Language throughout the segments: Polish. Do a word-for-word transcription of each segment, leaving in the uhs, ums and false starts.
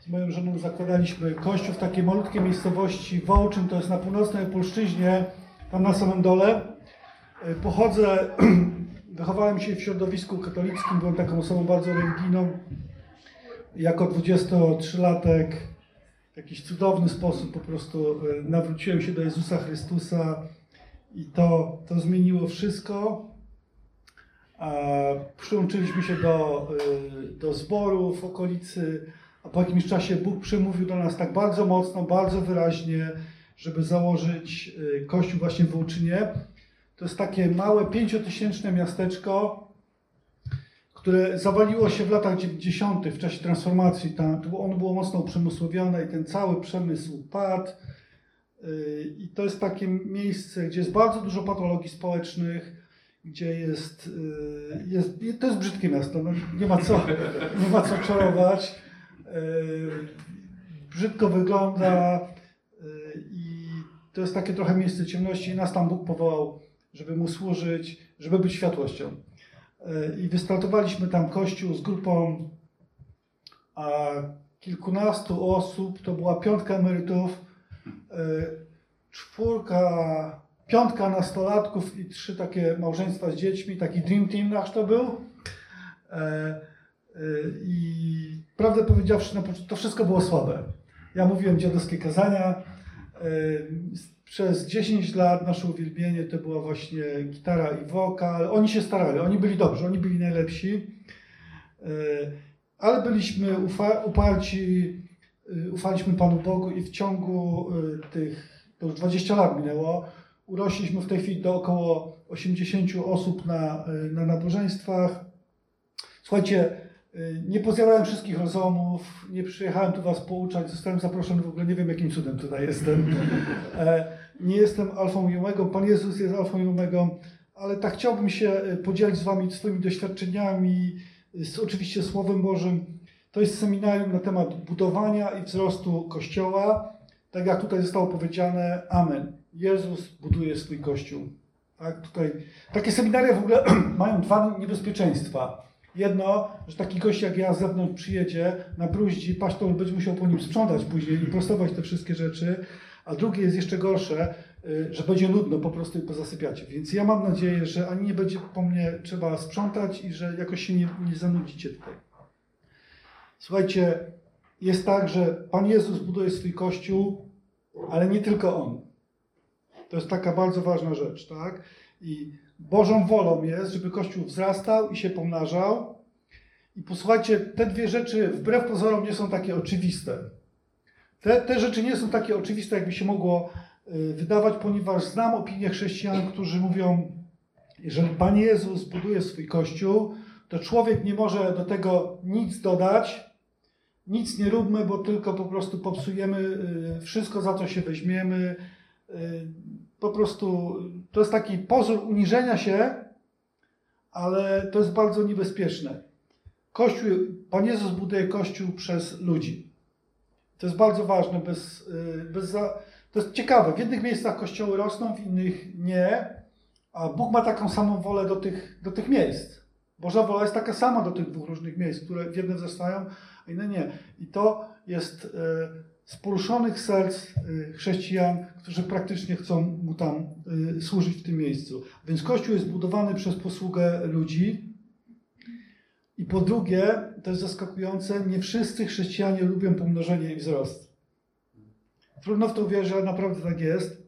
z moją żoną zakładaliśmy kościół w takiej malutkiej miejscowości Wołczyn, to jest na północnej Opolszczyźnie, tam na samym dole. Pochodzę, wychowałem się w środowisku katolickim, byłem taką osobą bardzo religijną. Jako dwudziestotrzylatek w jakiś cudowny sposób po prostu nawróciłem się do Jezusa Chrystusa i to, to zmieniło wszystko. Przyłączyliśmy się do, do zboru w okolicy, a po jakimś czasie Bóg przemówił do nas tak bardzo mocno, bardzo wyraźnie, żeby założyć kościół właśnie w Wołczynie. To jest takie małe, pięciotysięczne miasteczko, które zawaliło się w latach dziewięćdziesiątych w czasie transformacji. Tam, ono było mocno uprzemysłowione i ten cały przemysł padł. I to jest takie miejsce, gdzie jest bardzo dużo patologii społecznych, gdzie jest, jest to jest brzydkie miasto, no, nie ma co, nie ma co czarować. Brzydko wygląda i to jest takie trochę miejsce ciemności i nas tam Bóg powołał, żeby Mu służyć, żeby być światłością. I wystartowaliśmy tam kościół z grupą a kilkunastu osób, to była piątka emerytów, czwórka, piątka nastolatków i trzy takie małżeństwa z dziećmi, taki dream team nasz to był. I prawdę powiedziawszy, to wszystko było słabe. Ja mówiłem dziadowskie kazania. Przez dziesięć lat nasze uwielbienie to była właśnie gitara i wokal. Oni się starali, oni byli dobrzy, oni byli najlepsi. Ale byliśmy ufa- uparci, ufaliśmy Panu Bogu i w ciągu tych, to już dwadzieścia lat minęło, urośliśmy w tej chwili do około osiemdziesięciu osób na, na nabożeństwach. Słuchajcie, nie pozjadałem wszystkich rozumów, nie przyjechałem tu was pouczać, zostałem zaproszony, w ogóle nie wiem jakim cudem tutaj jestem. Nie jestem alfą i omegą, Pan Jezus jest alfą i omegą, ale tak chciałbym się podzielić z wami swoimi doświadczeniami, z oczywiście Słowem Bożym. To jest seminarium na temat budowania i wzrostu Kościoła. Tak jak tutaj zostało powiedziane, amen. Jezus buduje swój Kościół. Tak, tutaj, takie seminaria w ogóle mają dwa niebezpieczeństwa. Jedno, że taki gość jak ja z zewnątrz przyjedzie, nabruździ, pastor będzie musiał po nim sprzątać później i prostować te wszystkie rzeczy. A drugie jest jeszcze gorsze, że będzie nudno, po prostu i pozasypiacie. Więc ja mam nadzieję, że ani nie będzie po mnie trzeba sprzątać i że jakoś się nie, nie zanudzicie tutaj. Słuchajcie, jest tak, że Pan Jezus buduje swój Kościół, ale nie tylko On. To jest taka bardzo ważna rzecz, tak? I Bożą wolą jest, żeby Kościół wzrastał i się pomnażał. I posłuchajcie, te dwie rzeczy wbrew pozorom nie są takie oczywiste. Te, te rzeczy nie są takie oczywiste, jakby się mogło wydawać, ponieważ znam opinię chrześcijan, którzy mówią, jeżeli Pan Jezus buduje swój Kościół, to człowiek nie może do tego nic dodać, nic nie róbmy, bo tylko po prostu popsujemy wszystko, za co się weźmiemy. Po prostu to jest taki pozór uniżenia się, ale to jest bardzo niebezpieczne. Kościół, Pan Jezus buduje Kościół przez ludzi. To jest bardzo ważne. Bez, bez za... To jest ciekawe. W jednych miejscach kościoły rosną, w innych nie. A Bóg ma taką samą wolę do tych, do tych miejsc. Boża wola jest taka sama do tych dwóch różnych miejsc, które w jedne wzrastają, a inne nie. I to jest z poruszonych serc chrześcijan, którzy praktycznie chcą Mu tam służyć w tym miejscu. Więc Kościół jest budowany przez posługę ludzi. I po drugie, to jest zaskakujące, nie wszyscy chrześcijanie lubią pomnożenie i wzrost. Trudno w to uwierzyć, ale naprawdę tak jest.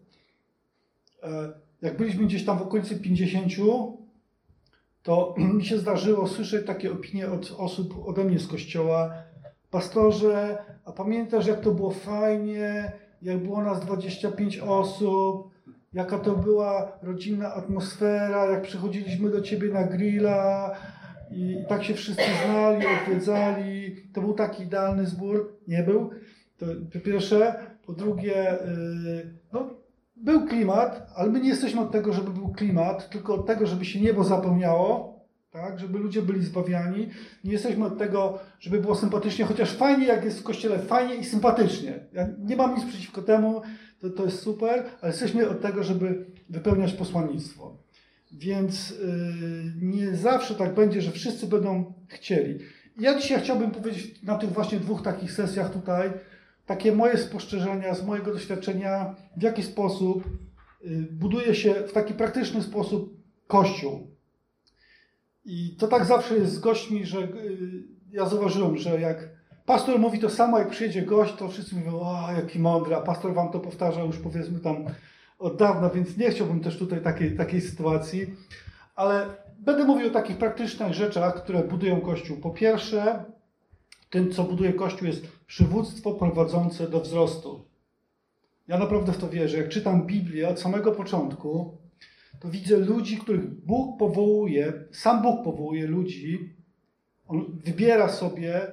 Jak byliśmy gdzieś tam w okolicy pięćdziesięciu, to mi się zdarzyło słyszeć takie opinie od osób ode mnie z kościoła. Pastorze, a pamiętasz, jak to było fajnie, jak było nas dwadzieścia pięć osób, jaka to była rodzinna atmosfera, jak przychodziliśmy do ciebie na grilla i, i tak się wszyscy znali, odwiedzali. To był taki idealny zbór. Nie był. To po pierwsze. Po drugie, no, był klimat, ale my nie jesteśmy od tego, żeby był klimat, tylko od tego, żeby się niebo zapełniało, tak, żeby ludzie byli zbawiani. Nie jesteśmy od tego, żeby było sympatycznie, chociaż fajnie, jak jest w kościele, fajnie i sympatycznie. Ja nie mam nic przeciwko temu, to, to jest super, ale jesteśmy od tego, żeby wypełniać posłannictwo. Więc yy, nie zawsze tak będzie, że wszyscy będą chcieli. Ja dzisiaj chciałbym powiedzieć na tych właśnie dwóch takich sesjach tutaj, takie moje spostrzeżenia z mojego doświadczenia, w jaki sposób buduje się w taki praktyczny sposób Kościół. I to tak zawsze jest z gośćmi, że ja zauważyłem, że jak pastor mówi to samo, jak przyjedzie gość, to wszyscy mówią, o, jaki mądry, a pastor wam to powtarza już powiedzmy tam od dawna, więc nie chciałbym też tutaj takiej, takiej sytuacji, ale będę mówił o takich praktycznych rzeczach, które budują Kościół. Po pierwsze, tym, co buduje Kościół, jest przywództwo prowadzące do wzrostu. Ja naprawdę w to wierzę. Jak czytam Biblię od samego początku, to widzę ludzi, których Bóg powołuje, sam Bóg powołuje ludzi, On wybiera sobie,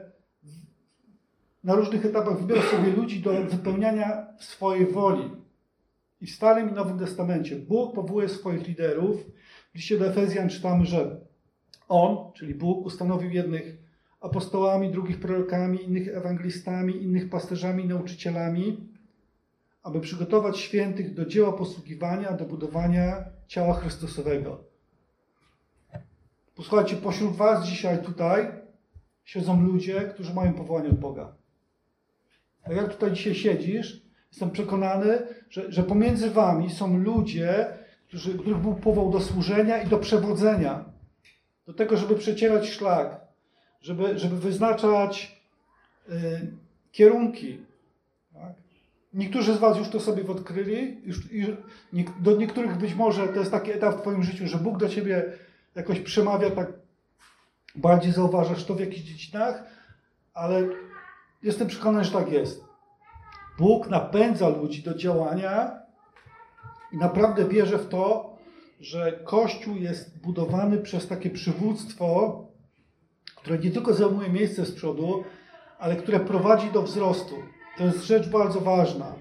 na różnych etapach wybiera sobie ludzi do wypełniania swojej woli. I w Starym i Nowym Testamencie Bóg powołuje swoich liderów. W liście do Efezjan czytamy, że On, czyli Bóg, ustanowił jednych apostołami, drugich prorokami, innych ewangelistami, innych pasterzami, nauczycielami, aby przygotować świętych do dzieła posługiwania, do budowania ciała Chrystusowego. Posłuchajcie, pośród was dzisiaj tutaj siedzą ludzie, którzy mają powołanie od Boga. Tak jak tutaj dzisiaj siedzisz, jestem przekonany, że, że pomiędzy wami są ludzie, którzy, których Bóg powołał do służenia i do przewodzenia. Do tego, żeby przecierać szlak, żeby, żeby wyznaczać y, kierunki. Tak? Niektórzy z was już to sobie odkryli. Już, już, nie, do niektórych być może to jest taki etap w twoim życiu, że Bóg do ciebie jakoś przemawia, tak bardziej zauważasz to w jakichś dziedzinach, ale jestem przekonany, że tak jest. Bóg napędza ludzi do działania i naprawdę wierzę w to, że Kościół jest budowany przez takie przywództwo, które nie tylko zajmuje miejsce z przodu, ale które prowadzi do wzrostu. To jest rzecz bardzo ważna.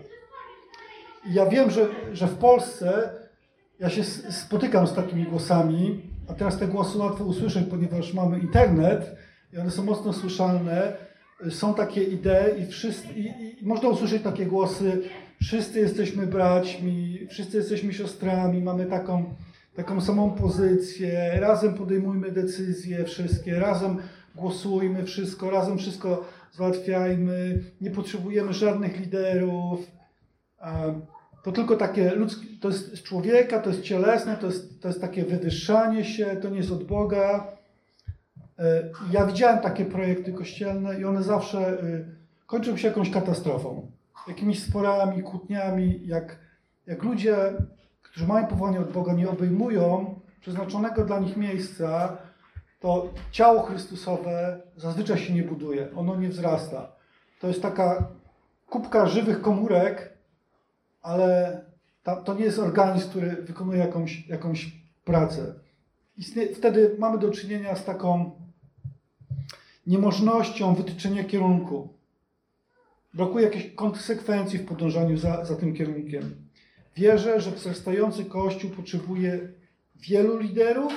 I ja wiem, że, że w Polsce ja się spotykam z takimi głosami, a teraz te głosy łatwo usłyszeć, ponieważ mamy internet i one są mocno słyszalne. Są takie idee i, wszyscy, i, i można usłyszeć takie głosy, wszyscy jesteśmy braćmi, wszyscy jesteśmy siostrami, mamy taką, taką samą pozycję, razem podejmujmy decyzje wszystkie, razem głosujmy wszystko, razem wszystko załatwiajmy, nie potrzebujemy żadnych liderów. To tylko takie ludzkie, to jest z człowieka, to jest cielesne, to jest, to jest takie wywyższanie się, to nie jest od Boga. Ja widziałem takie projekty kościelne i one zawsze kończą się jakąś katastrofą, jakimiś sporami, kłótniami. Jak, jak ludzie, którzy mają powołanie od Boga, nie obejmują przeznaczonego dla nich miejsca, to ciało Chrystusowe zazwyczaj się nie buduje, ono nie wzrasta. To jest taka kubka żywych komórek, ale ta, to nie jest organizm, który wykonuje jakąś, jakąś pracę. I wtedy mamy do czynienia z taką niemożnością wytyczenia kierunku. Brakuje jakiejś konsekwencji w podążaniu za, za tym kierunkiem. Wierzę, że wzrastający Kościół potrzebuje wielu liderów,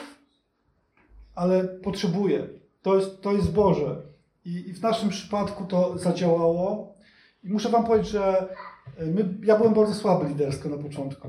ale potrzebuje. To jest, to jest Boże. I, I w naszym przypadku to zadziałało. I muszę wam powiedzieć, że my, ja byłem bardzo słaby lidersko na początku.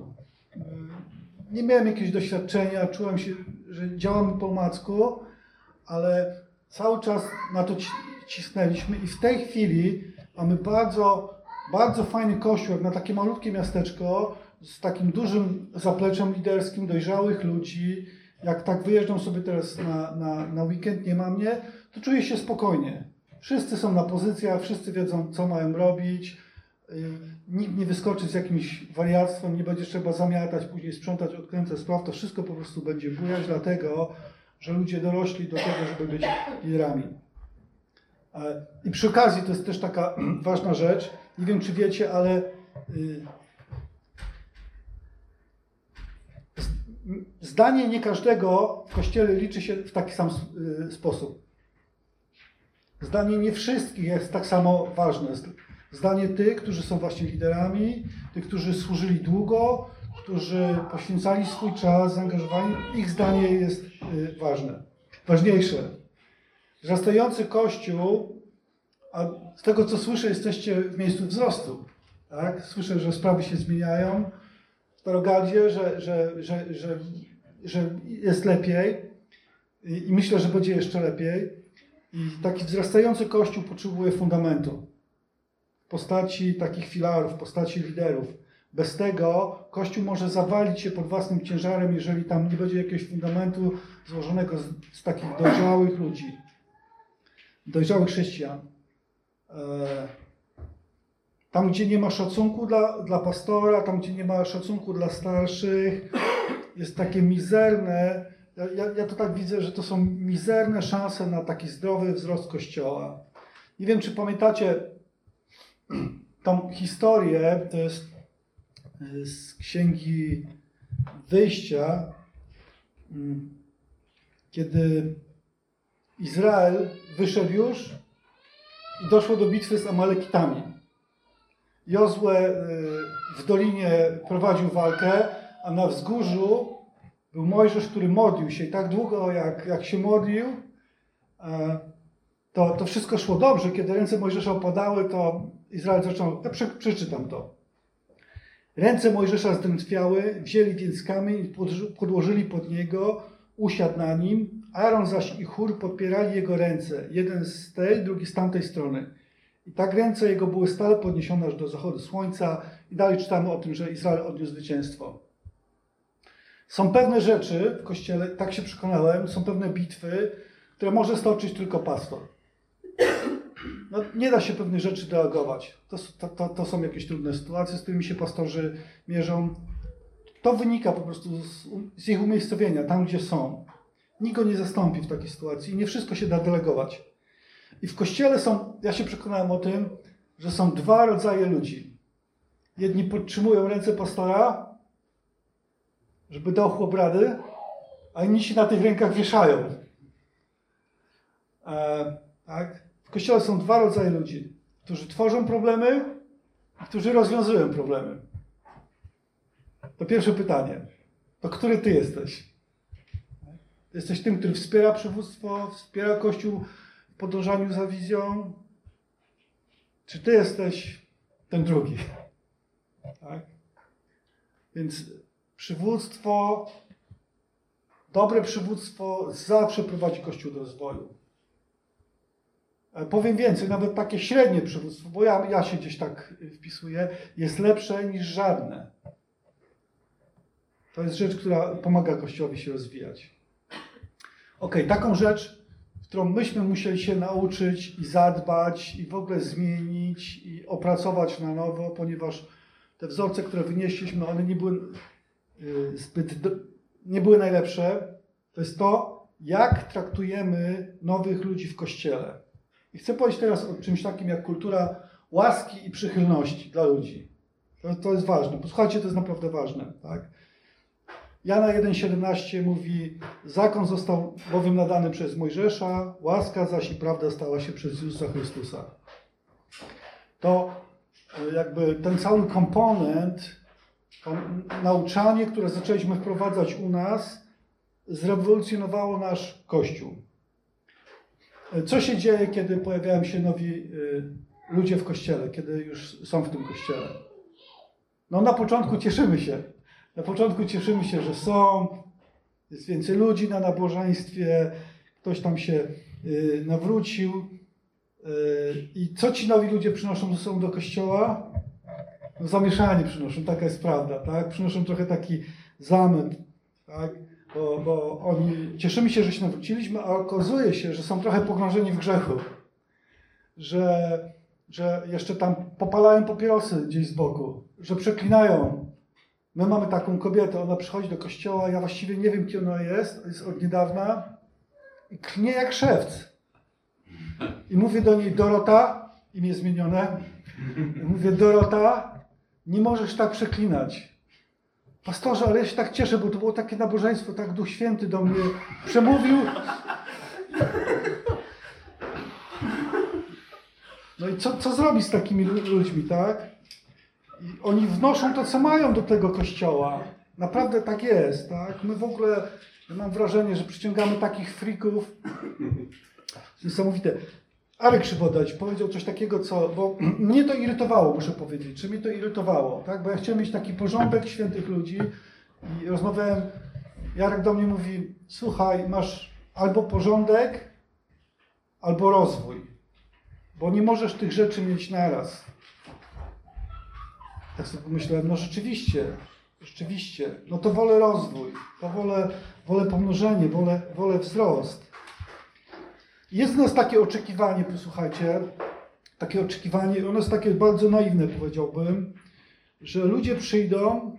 Nie miałem jakiegoś doświadczenia, czułem się, że działamy po omacku, ale cały czas na to cisnęliśmy i w tej chwili mamy bardzo, bardzo fajny kościół, jak na takie malutkie miasteczko z takim dużym zapleczem liderskim, dojrzałych ludzi. Jak tak wyjeżdżam sobie teraz na, na, na weekend, nie ma mnie, to czuję się spokojnie. Wszyscy są na pozycjach, wszyscy wiedzą, co mają robić. Nikt nie wyskoczy z jakimś wariactwem, nie będzie trzeba zamiatać, później sprzątać, odkręcać spraw. To wszystko po prostu będzie bujać, dlatego że ludzie dorośli do tego, żeby być liderami. I przy okazji, to jest też taka ważna rzecz, nie wiem czy wiecie, ale zdanie nie każdego w Kościele liczy się w taki sam sposób. Zdanie nie wszystkich jest tak samo ważne. Zdanie tych, którzy są właśnie liderami, tych, którzy służyli długo, którzy poświęcali swój czas, zaangażowani, ich zdanie jest ważne, ważniejsze. Wzrastający Kościół, a z tego co słyszę, jesteście w miejscu wzrostu. Tak? Słyszę, że sprawy się zmieniają w Starogardzie, że, że, że, że, że jest lepiej i myślę, że będzie jeszcze lepiej. I taki wzrastający Kościół potrzebuje fundamentu. W postaci takich filarów, w postaci liderów. Bez tego Kościół może zawalić się pod własnym ciężarem, jeżeli tam nie będzie jakiegoś fundamentu złożonego z, z takich dojrzałych ludzi. Dojrzałych chrześcijan. Tam, gdzie nie ma szacunku dla, dla pastora, tam, gdzie nie ma szacunku dla starszych, jest takie mizerne, ja, ja to tak widzę, że to są mizerne szanse na taki zdrowy wzrost Kościoła. Nie wiem, czy pamiętacie tą historię, to jest z Księgi Wyjścia, kiedy Izrael wyszedł już i doszło do bitwy z Amalekitami. Jozue w dolinie prowadził walkę, a na wzgórzu był Mojżesz, który modlił się. I tak długo jak, jak się modlił, to, to wszystko szło dobrze. Kiedy ręce Mojżesza opadały, to Izrael zaczął... Ja przeczytam to. Ręce Mojżesza zdrętwiały, wzięli więc kamień i podłożyli pod niego, usiadł na nim. Aaron zaś i Hur podpierali jego ręce, jeden z tej, drugi z tamtej strony. I tak ręce jego były stale podniesione aż do zachodu słońca. I dalej czytamy o tym, że Izrael odniósł zwycięstwo. Są pewne rzeczy w Kościele, tak się przekonałem, są pewne bitwy, które może stoczyć tylko pastor. No, nie da się pewnych rzeczy delegować. To, to, to są jakieś trudne sytuacje, z którymi się pastorzy mierzą. To wynika po prostu z, z ich umiejscowienia, tam gdzie są. Nikt go nie zastąpi w takiej sytuacji i nie wszystko się da delegować. I w Kościele są, ja się przekonałem o tym, że są dwa rodzaje ludzi. Jedni podtrzymują ręce pastora, żeby dał chłop rady, a inni się na tych rękach wieszają. E, tak? W Kościele są dwa rodzaje ludzi, którzy tworzą problemy i którzy rozwiązują problemy. To pierwsze pytanie. To który ty jesteś? Jesteś tym, który wspiera przywództwo, wspiera Kościół w podążaniu za wizją? Czy ty jesteś ten drugi? Tak? Więc przywództwo, dobre przywództwo zawsze prowadzi Kościół do rozwoju. Powiem więcej, nawet takie średnie przywództwo, bo ja, ja się gdzieś tak wpisuję, jest lepsze niż żadne. To jest rzecz, która pomaga Kościołowi się rozwijać. Ok, taką rzecz, którą myśmy musieli się nauczyć i zadbać i w ogóle zmienić i opracować na nowo, ponieważ te wzorce, które wynieśliśmy, one nie były zbyt, nie były najlepsze. To jest to, jak traktujemy nowych ludzi w Kościele. I chcę powiedzieć teraz o czymś takim jak kultura łaski i przychylności dla ludzi. To, to jest ważne. Posłuchajcie, to jest naprawdę ważne. Tak? Jana jeden siedemnaście mówi: zakon został bowiem nadany przez Mojżesza, łaska zaś i prawda stała się przez Jezusa Chrystusa. To jakby ten cały komponent, to nauczanie, które zaczęliśmy wprowadzać u nas, zrewolucjonowało nasz Kościół. Co się dzieje, kiedy pojawiają się nowi ludzie w Kościele, kiedy już są w tym Kościele? No na początku cieszymy się. Na początku cieszymy się, że są, jest więcej ludzi na nabożeństwie, ktoś tam się nawrócił. I co ci nowi ludzie przynoszą ze sobą do Kościoła? No, zamieszanie przynoszą, taka jest prawda, tak? Przynoszą trochę taki zamęt, tak? Bo, bo oni, cieszymy się, że się nawróciliśmy, a okazuje się, że są trochę pogrążeni w grzechu. Że, że jeszcze tam popalają papierosy gdzieś z boku, że przeklinają. My mamy taką kobietę, ona przychodzi do kościoła, ja właściwie nie wiem, kim ona jest, jest od niedawna i klnie jak szewc. I mówię do niej: Dorota, imię zmienione, i mówię: Dorota, nie możesz tak przeklinać. Pastorze, ale ja się tak cieszę, bo to było takie nabożeństwo, tak Duch Święty do mnie przemówił. No i co, co zrobić z takimi ludźmi, tak? I oni wnoszą to, co mają do tego kościoła. Naprawdę tak jest, tak? My w ogóle, ja mam wrażenie, że przyciągamy takich frików. Niesamowite. Arek Krzywodać powiedział coś takiego, co, bo mnie to irytowało, muszę powiedzieć, czy mnie to irytowało, tak? Bo ja chciałem mieć taki porządek świętych ludzi i rozmawiałem, Jarek do mnie mówi: słuchaj, masz albo porządek, albo rozwój. Bo nie możesz tych rzeczy mieć naraz. Tak sobie pomyślałem, no rzeczywiście, rzeczywiście, no to wolę rozwój, to wolę, wolę pomnożenie, wolę, wolę wzrost. Jest w nas takie oczekiwanie, posłuchajcie, takie oczekiwanie, ono jest takie bardzo naiwne, powiedziałbym, że ludzie przyjdą,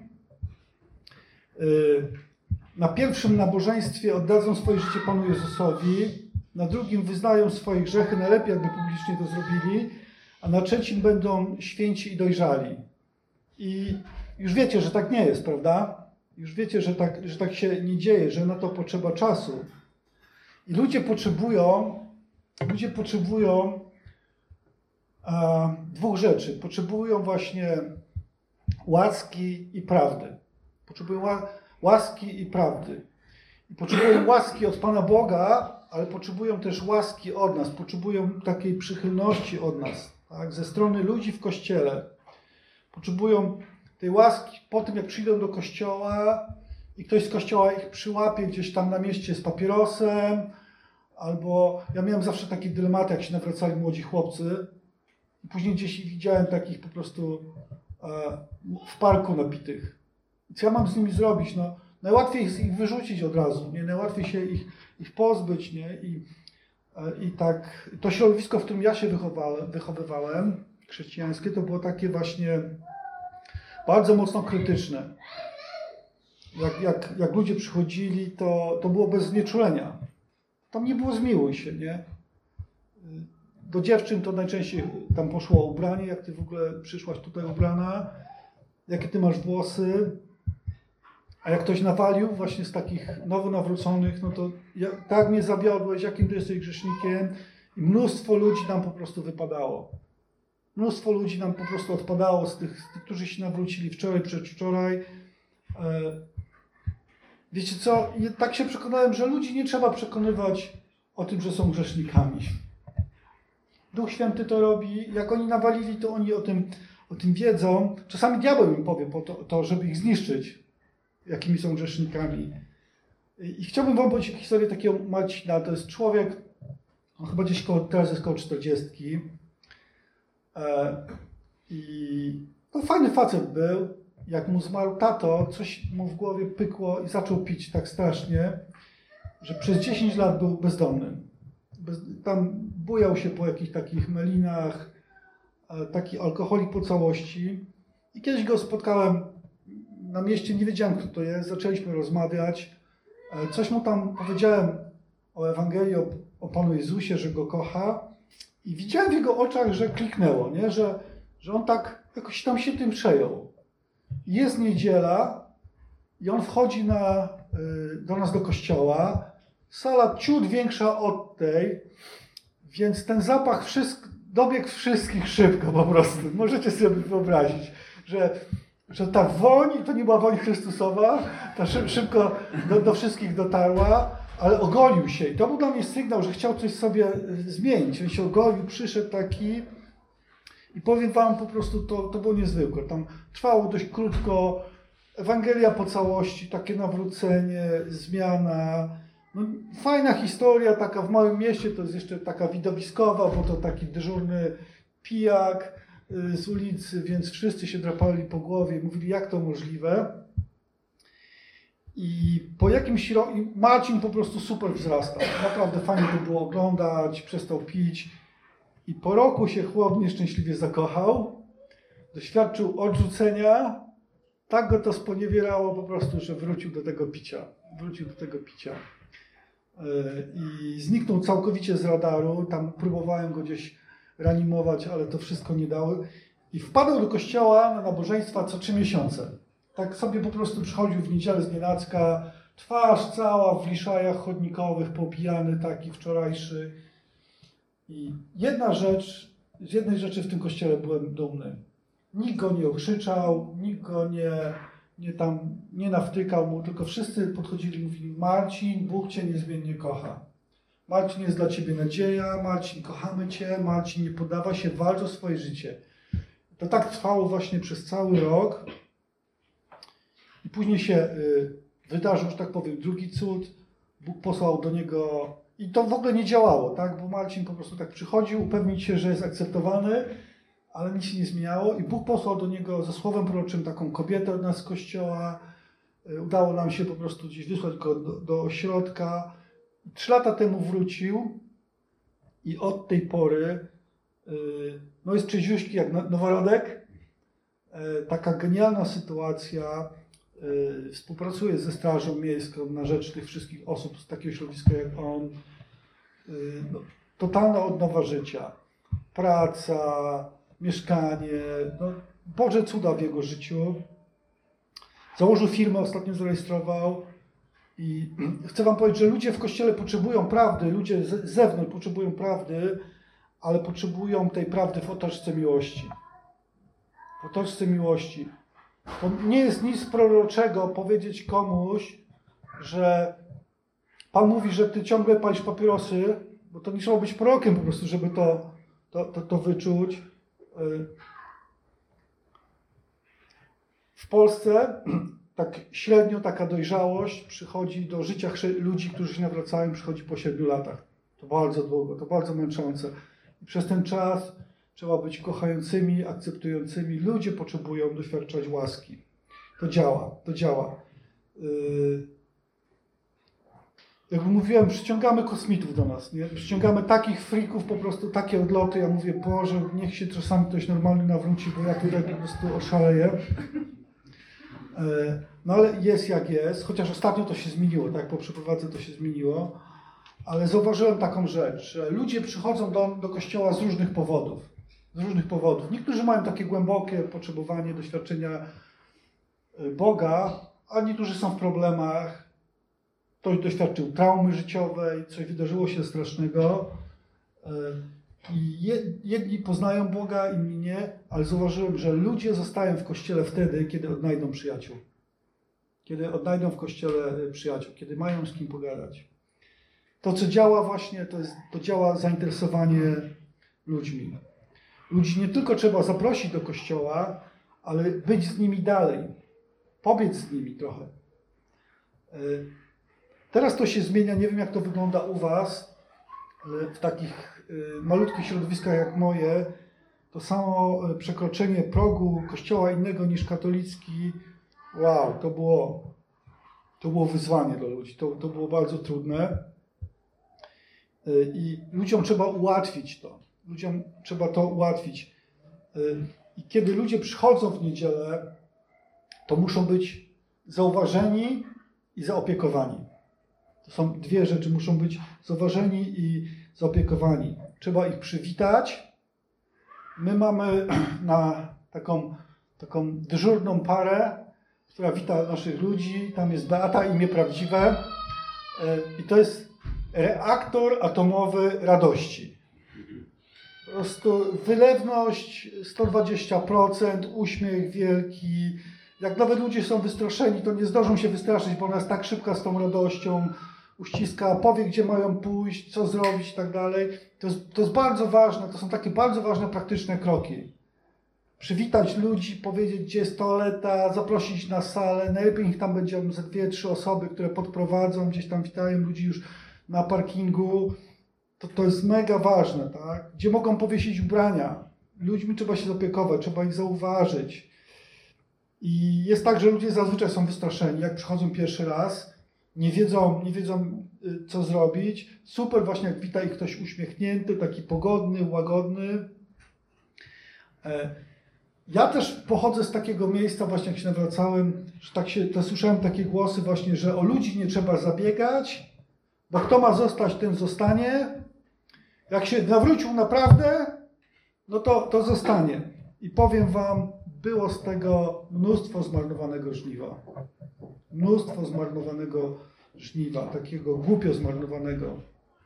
yy, na pierwszym nabożeństwie oddadzą swoje życie Panu Jezusowi, na drugim wyznają swoje grzechy, najlepiej jakby publicznie to zrobili, a na trzecim będą święci i dojrzali. I już wiecie, że tak nie jest, prawda? Już wiecie, że tak, że tak się nie dzieje, że na to potrzeba czasu. I ludzie potrzebują, ludzie potrzebują a, dwóch rzeczy. Potrzebują właśnie łaski i prawdy. Potrzebują ła, łaski i prawdy. I potrzebują łaski od Pana Boga, ale potrzebują też łaski od nas. Potrzebują takiej przychylności od nas, tak? Ze strony ludzi w Kościele. Potrzebują tej łaski po tym, jak przyjdą do kościoła i ktoś z kościoła ich przyłapie gdzieś tam na mieście z papierosem, albo ja miałem zawsze takie dylematy, jak się nawracali młodzi chłopcy i później gdzieś widziałem takich po prostu e, w parku napitych. I co ja mam z nimi zrobić? No, najłatwiej jest ich wyrzucić od razu, nie? Najłatwiej się ich, ich pozbyć, nie? I, e, i tak to środowisko, w którym ja się wychowałem, wychowywałem, chrześcijańskie, to było takie właśnie bardzo mocno krytyczne. Jak, jak, jak ludzie przychodzili, to, to było bez znieczulenia. Tam nie było zmiłuj się, nie? Do dziewczyn to najczęściej tam poszło ubranie, jak ty w ogóle przyszłaś tutaj ubrana, jakie ty masz włosy. A jak ktoś nawalił właśnie z takich nowo nawróconych, no to ja, tak mnie zawiodłeś, jakim ty jesteś grzesznikiem. I mnóstwo ludzi nam po prostu wypadało. Mnóstwo ludzi nam po prostu odpadało z tych, z tych którzy się nawrócili wczoraj, przedwczoraj. Wiecie co? I tak się przekonałem, że ludzi nie trzeba przekonywać o tym, że są grzesznikami. Duch Święty to robi. Jak oni nawalili, to oni o tym, o tym wiedzą. Czasami diabeł im powie po to, to, żeby ich zniszczyć, jakimi są grzesznikami. I chciałbym wam powiedzieć historię takiego Marcina. To jest człowiek, on chyba gdzieś koło, teraz jest koło czterdziestki. I to fajny facet był. Jak mu zmarł tato, coś mu w głowie pykło i zaczął pić tak strasznie, że przez dziesięć lat był bezdomnym. Bez, tam bujał się po jakichś takich melinach, taki alkoholik po całości. I kiedyś go spotkałem na mieście, nie wiedziałem, kto to jest, zaczęliśmy rozmawiać. Coś mu tam powiedziałem o Ewangelii, o, o Panu Jezusie, że go kocha. I widziałem w jego oczach, że kliknęło, nie? Że, że on tak jakoś tam się tym przejął. Jest niedziela i on wchodzi na, do nas do kościoła. Sala ciut większa od tej, więc ten zapach wszystk, dobiegł wszystkich szybko po prostu. Możecie sobie wyobrazić, że, że ta woń, to nie była woń Chrystusowa, ta szyb, szybko do, do wszystkich dotarła, ale ogolił się. I to był dla mnie sygnał, że chciał coś sobie zmienić. On się ogolił, przyszedł taki. I powiem wam po prostu, to, to było niezwykłe. Tam trwało dość krótko, Ewangelia po całości, takie nawrócenie, zmiana. No, fajna historia, taka w małym mieście, to jest jeszcze taka widowiskowa, bo to taki dyżurny pijak y, z ulicy, więc wszyscy się drapali po głowie, mówili, jak to możliwe. I po jakimś roku, Marcin po prostu super wzrastał. Naprawdę fajnie to było oglądać, przestał pić. I po roku się chłop nieszczęśliwie zakochał, doświadczył odrzucenia, tak go to sponiewierało po prostu, że wrócił do tego picia. Wrócił do tego picia. I zniknął całkowicie z radaru, tam próbowałem go gdzieś reanimować, ale to wszystko nie dało. I wpadał do kościoła na nabożeństwa co trzy miesiące. Tak sobie po prostu przychodził w niedzielę z nienacka, twarz cała w liszajach chodnikowych, pobijany taki wczorajszy. I jedna rzecz, z jednej rzeczy w tym kościele byłem dumny. Nikt go nie okrzyczał, nikt go nie, nie tam nie nawtykał mu, tylko wszyscy podchodzili i mówili, Marcin, Bóg Cię niezmiennie kocha. Marcin jest dla Ciebie nadzieja, Marcin, kochamy Cię, Marcin, nie poddawa się, walcz o swoje życie. To tak trwało właśnie przez cały rok. I później się y, wydarzył, że tak powiem, drugi cud. Bóg posłał do niego I to w ogóle nie działało, tak? Bo Marcin po prostu tak przychodził, upewnić się, że jest akceptowany, ale nic się nie zmieniało i Bóg posłał do niego ze słowem proroczym taką kobietę od nas z kościoła. Udało nam się po prostu gdzieś wysłać go do, do ośrodka. Trzy lata temu wrócił i od tej pory yy, no jest trzeźwiuśki jak noworodek. Yy, taka genialna sytuacja. Yy, współpracuje ze Strażą Miejską na rzecz tych wszystkich osób z takiego środowiska jak on. Yy, no, totalna odnowa życia. Praca, mieszkanie, no, Boże cuda w jego życiu. Założył firmę, ostatnio zarejestrował i chcę wam powiedzieć, że ludzie w Kościele potrzebują prawdy, ludzie z zewnątrz potrzebują prawdy, ale potrzebują tej prawdy w otoczce miłości. W otoczce miłości. To nie jest nic proroczego powiedzieć komuś, że Pan mówi, że ty ciągle palisz papierosy, bo to nie trzeba być prorokiem po prostu, żeby to, to, to, to wyczuć. W Polsce tak średnio taka dojrzałość przychodzi do życia ludzi, którzy się nawracają, przychodzi po siedmiu latach. To bardzo długo, to bardzo męczące. I przez ten czas trzeba być kochającymi, akceptującymi. Ludzie potrzebują doświadczać łaski. To działa, to działa. Yy... Jak mówiłem, przyciągamy kosmitów do nas, nie? Przyciągamy takich frików, po prostu takie odloty. Ja mówię, Boże, niech się czasami ktoś normalny nawróci, bo ja tutaj po prostu oszaleję. No ale jest jak jest, chociaż ostatnio to się zmieniło, tak, po przeprowadzce to się zmieniło, ale zauważyłem taką rzecz, że ludzie przychodzą do, do kościoła z różnych powodów, z różnych powodów. Niektórzy mają takie głębokie potrzebowanie doświadczenia Boga, a niektórzy są w problemach, ktoś doświadczył traumy życiowej, coś wydarzyło się strasznego i jedni poznają Boga, inni nie, ale zauważyłem, że ludzie zostają w Kościele wtedy, kiedy odnajdą przyjaciół. Kiedy odnajdą w Kościele przyjaciół, kiedy mają z kim pogadać. To, co działa właśnie, to, jest, to działa zainteresowanie ludźmi. Ludzi nie tylko trzeba zaprosić do Kościoła, ale być z nimi dalej. Pobiec z nimi trochę. Teraz to się zmienia, nie wiem jak to wygląda u was, ale w takich malutkich środowiskach jak moje, to samo przekroczenie progu kościoła innego niż katolicki, wow, to było, to było wyzwanie dla ludzi, to, to było bardzo trudne. I ludziom trzeba ułatwić to, ludziom trzeba to ułatwić. I kiedy ludzie przychodzą w niedzielę, to muszą być zauważeni i zaopiekowani. To są dwie rzeczy, muszą być zauważeni i zaopiekowani. Trzeba ich przywitać. My mamy na taką, taką dyżurną parę, która wita naszych ludzi. Tam jest Beata, imię prawdziwe. I to jest reaktor atomowy radości. Po prostu wylewność sto dwadzieścia procent, uśmiech wielki. Jak nawet ludzie są wystraszeni, to nie zdążą się wystraszyć, bo ona jest tak szybka z tą radością. Uściska, powie, gdzie mają pójść, co zrobić i tak dalej. To jest, to jest bardzo ważne, to są takie bardzo ważne, praktyczne kroki. Przywitać ludzi, powiedzieć, gdzie jest toaleta, zaprosić na salę. Najlepiej niech tam będzie ze dwie, trzy osoby, które podprowadzą, gdzieś tam witają ludzi już na parkingu. To, to jest mega ważne, tak? Gdzie mogą powiesić ubrania. Ludźmi trzeba się zaopiekować, trzeba ich zauważyć. I jest tak, że ludzie zazwyczaj są wystraszeni, jak przychodzą pierwszy raz. Nie wiedzą, nie wiedzą, co zrobić. Super właśnie, jak wita ich ktoś uśmiechnięty, taki pogodny, łagodny. Ja też pochodzę z takiego miejsca, właśnie jak się nawracałem, że tak się, to słyszałem takie głosy właśnie, że o ludzi nie trzeba zabiegać, bo kto ma zostać, ten zostanie. Jak się nawrócił naprawdę, no to, to zostanie. I powiem wam, było z tego mnóstwo zmarnowanego żniwa. Mnóstwo zmarnowanego żniwa, takiego głupio zmarnowanego.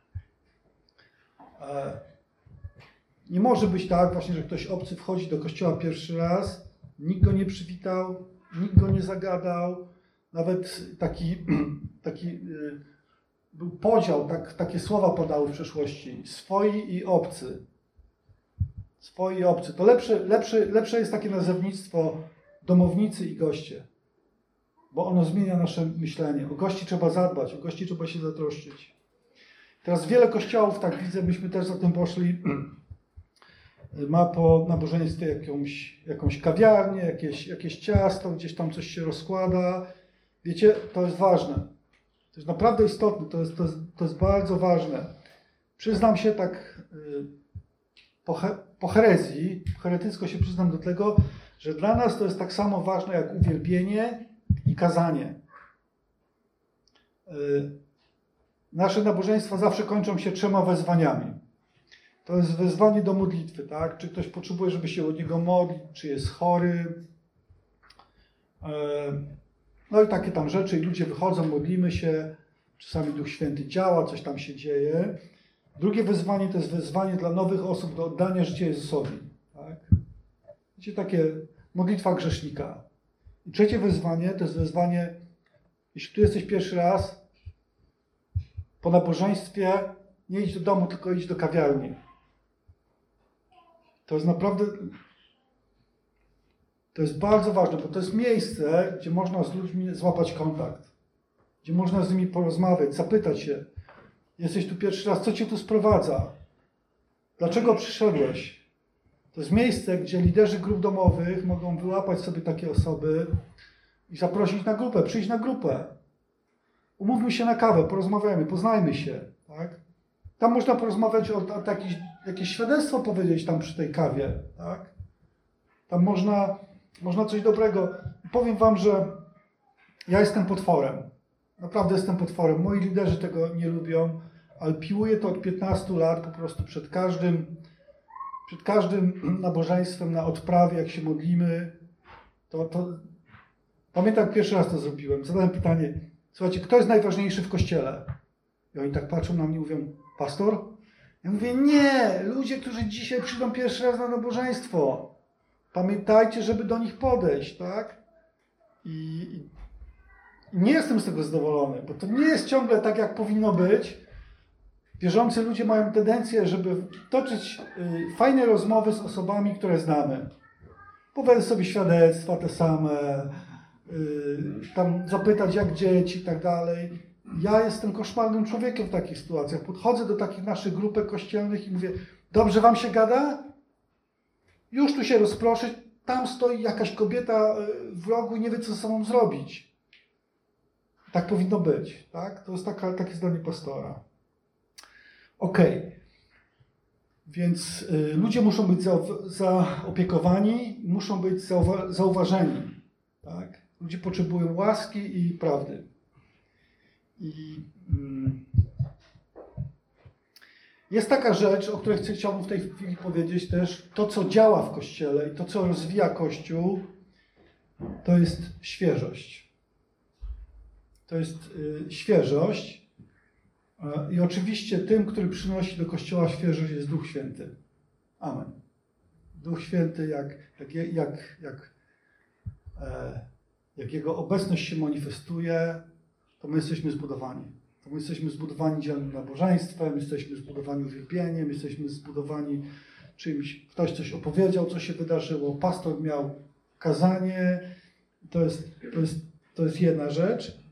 Nie może być tak właśnie, że ktoś obcy wchodzi do kościoła pierwszy raz, nikt go nie przywitał, nikt go nie zagadał, nawet taki, taki był podział, tak, takie słowa padały w przeszłości, swoi i obcy. Swoi i obcy. To lepsze, lepsze, lepsze jest takie nazewnictwo domownicy i goście, bo ono zmienia nasze myślenie. O gości trzeba zadbać, o gości trzeba się zatroszczyć. Teraz wiele kościołów, tak widzę, myśmy też za tym poszli, ma po nabożeństwie jakąś, jakąś kawiarnię, jakieś, jakieś ciasto, gdzieś tam coś się rozkłada. Wiecie, to jest ważne. To jest naprawdę istotne, to jest, to jest, to jest bardzo ważne. Przyznam się tak po, he, po herezji, heretycko się przyznam do tego, że dla nas to jest tak samo ważne jak uwielbienie i kazanie. Nasze nabożeństwa zawsze kończą się trzema wezwaniami. To jest wezwanie do modlitwy, tak? Czy ktoś potrzebuje, żeby się o niego modlić, czy jest chory. No i takie tam rzeczy. I ludzie wychodzą, modlimy się. Czasami Duch Święty działa, coś tam się dzieje. Drugie wezwanie to jest wezwanie dla nowych osób do oddania życia Jezusowi. Tak? Wiecie, takie modlitwa grzesznika. I trzecie wezwanie to jest wezwanie, jeśli tu jesteś pierwszy raz, po nabożeństwie nie idź do domu, tylko idź do kawiarni. To jest naprawdę, to jest bardzo ważne, bo to jest miejsce, gdzie można z ludźmi złapać kontakt, gdzie można z nimi porozmawiać, zapytać się, jesteś tu pierwszy raz, co cię tu sprowadza? Dlaczego przyszedłeś? To jest miejsce, gdzie liderzy grup domowych mogą wyłapać sobie takie osoby i zaprosić na grupę, przyjść na grupę. Umówmy się na kawę, porozmawiajmy, poznajmy się. Tak? Tam można porozmawiać o, o jakieś, jakieś świadectwo powiedzieć tam przy tej kawie. Tak? Tam można, można coś dobrego. Powiem wam, że ja jestem potworem. Naprawdę jestem potworem. Moi liderzy tego nie lubią, ale piłuję to od piętnastu lat po prostu przed każdym, przed każdym nabożeństwem na odprawie, jak się modlimy. To, to... Pamiętam, pierwszy raz to zrobiłem. Zadałem pytanie, słuchajcie, kto jest najważniejszy w kościele? I oni tak patrzą na mnie i mówią, pastor? Ja mówię, nie, ludzie, którzy dzisiaj przyjdą pierwszy raz na nabożeństwo. Pamiętajcie, żeby do nich podejść, tak? I, i nie jestem z tego zadowolony, bo to nie jest ciągle tak, jak powinno być. Wierzący ludzie mają tendencję, żeby toczyć y, fajne rozmowy z osobami, które znamy. Powiedzmy sobie świadectwa te same, y, tam zapytać jak dzieci i tak dalej. Ja jestem koszmarnym człowiekiem w takich sytuacjach. Podchodzę do takich naszych grupek kościelnych i mówię, dobrze wam się gada? Już tu się rozproszy, tam stoi jakaś kobieta w rogu i nie wie, co ze sobą zrobić. Tak powinno być, tak? To jest taka, takie zdanie pastora. Okej. Okay. Więc y, ludzie muszą być zaopiekowani, muszą być zauwa zauważeni, tak? Ludzie potrzebują łaski i prawdy. I mm, jest taka rzecz, o której chcę, chciałbym w tej chwili powiedzieć też. To, co działa w Kościele i to, co rozwija Kościół, to jest świeżość. To jest y, świeżość. Y, I oczywiście tym, który przynosi do Kościoła świeżość, jest Duch Święty. Amen. Duch Święty, jak, jak, jak, jak, e, jak Jego obecność się manifestuje, to my jesteśmy zbudowani. To my jesteśmy zbudowani dzielnym nabożeństwem, jesteśmy zbudowani uwielbieniem, jesteśmy zbudowani czymś, ktoś coś opowiedział, co się wydarzyło, pastor miał kazanie. To jest, to jest, to jest jedna rzecz.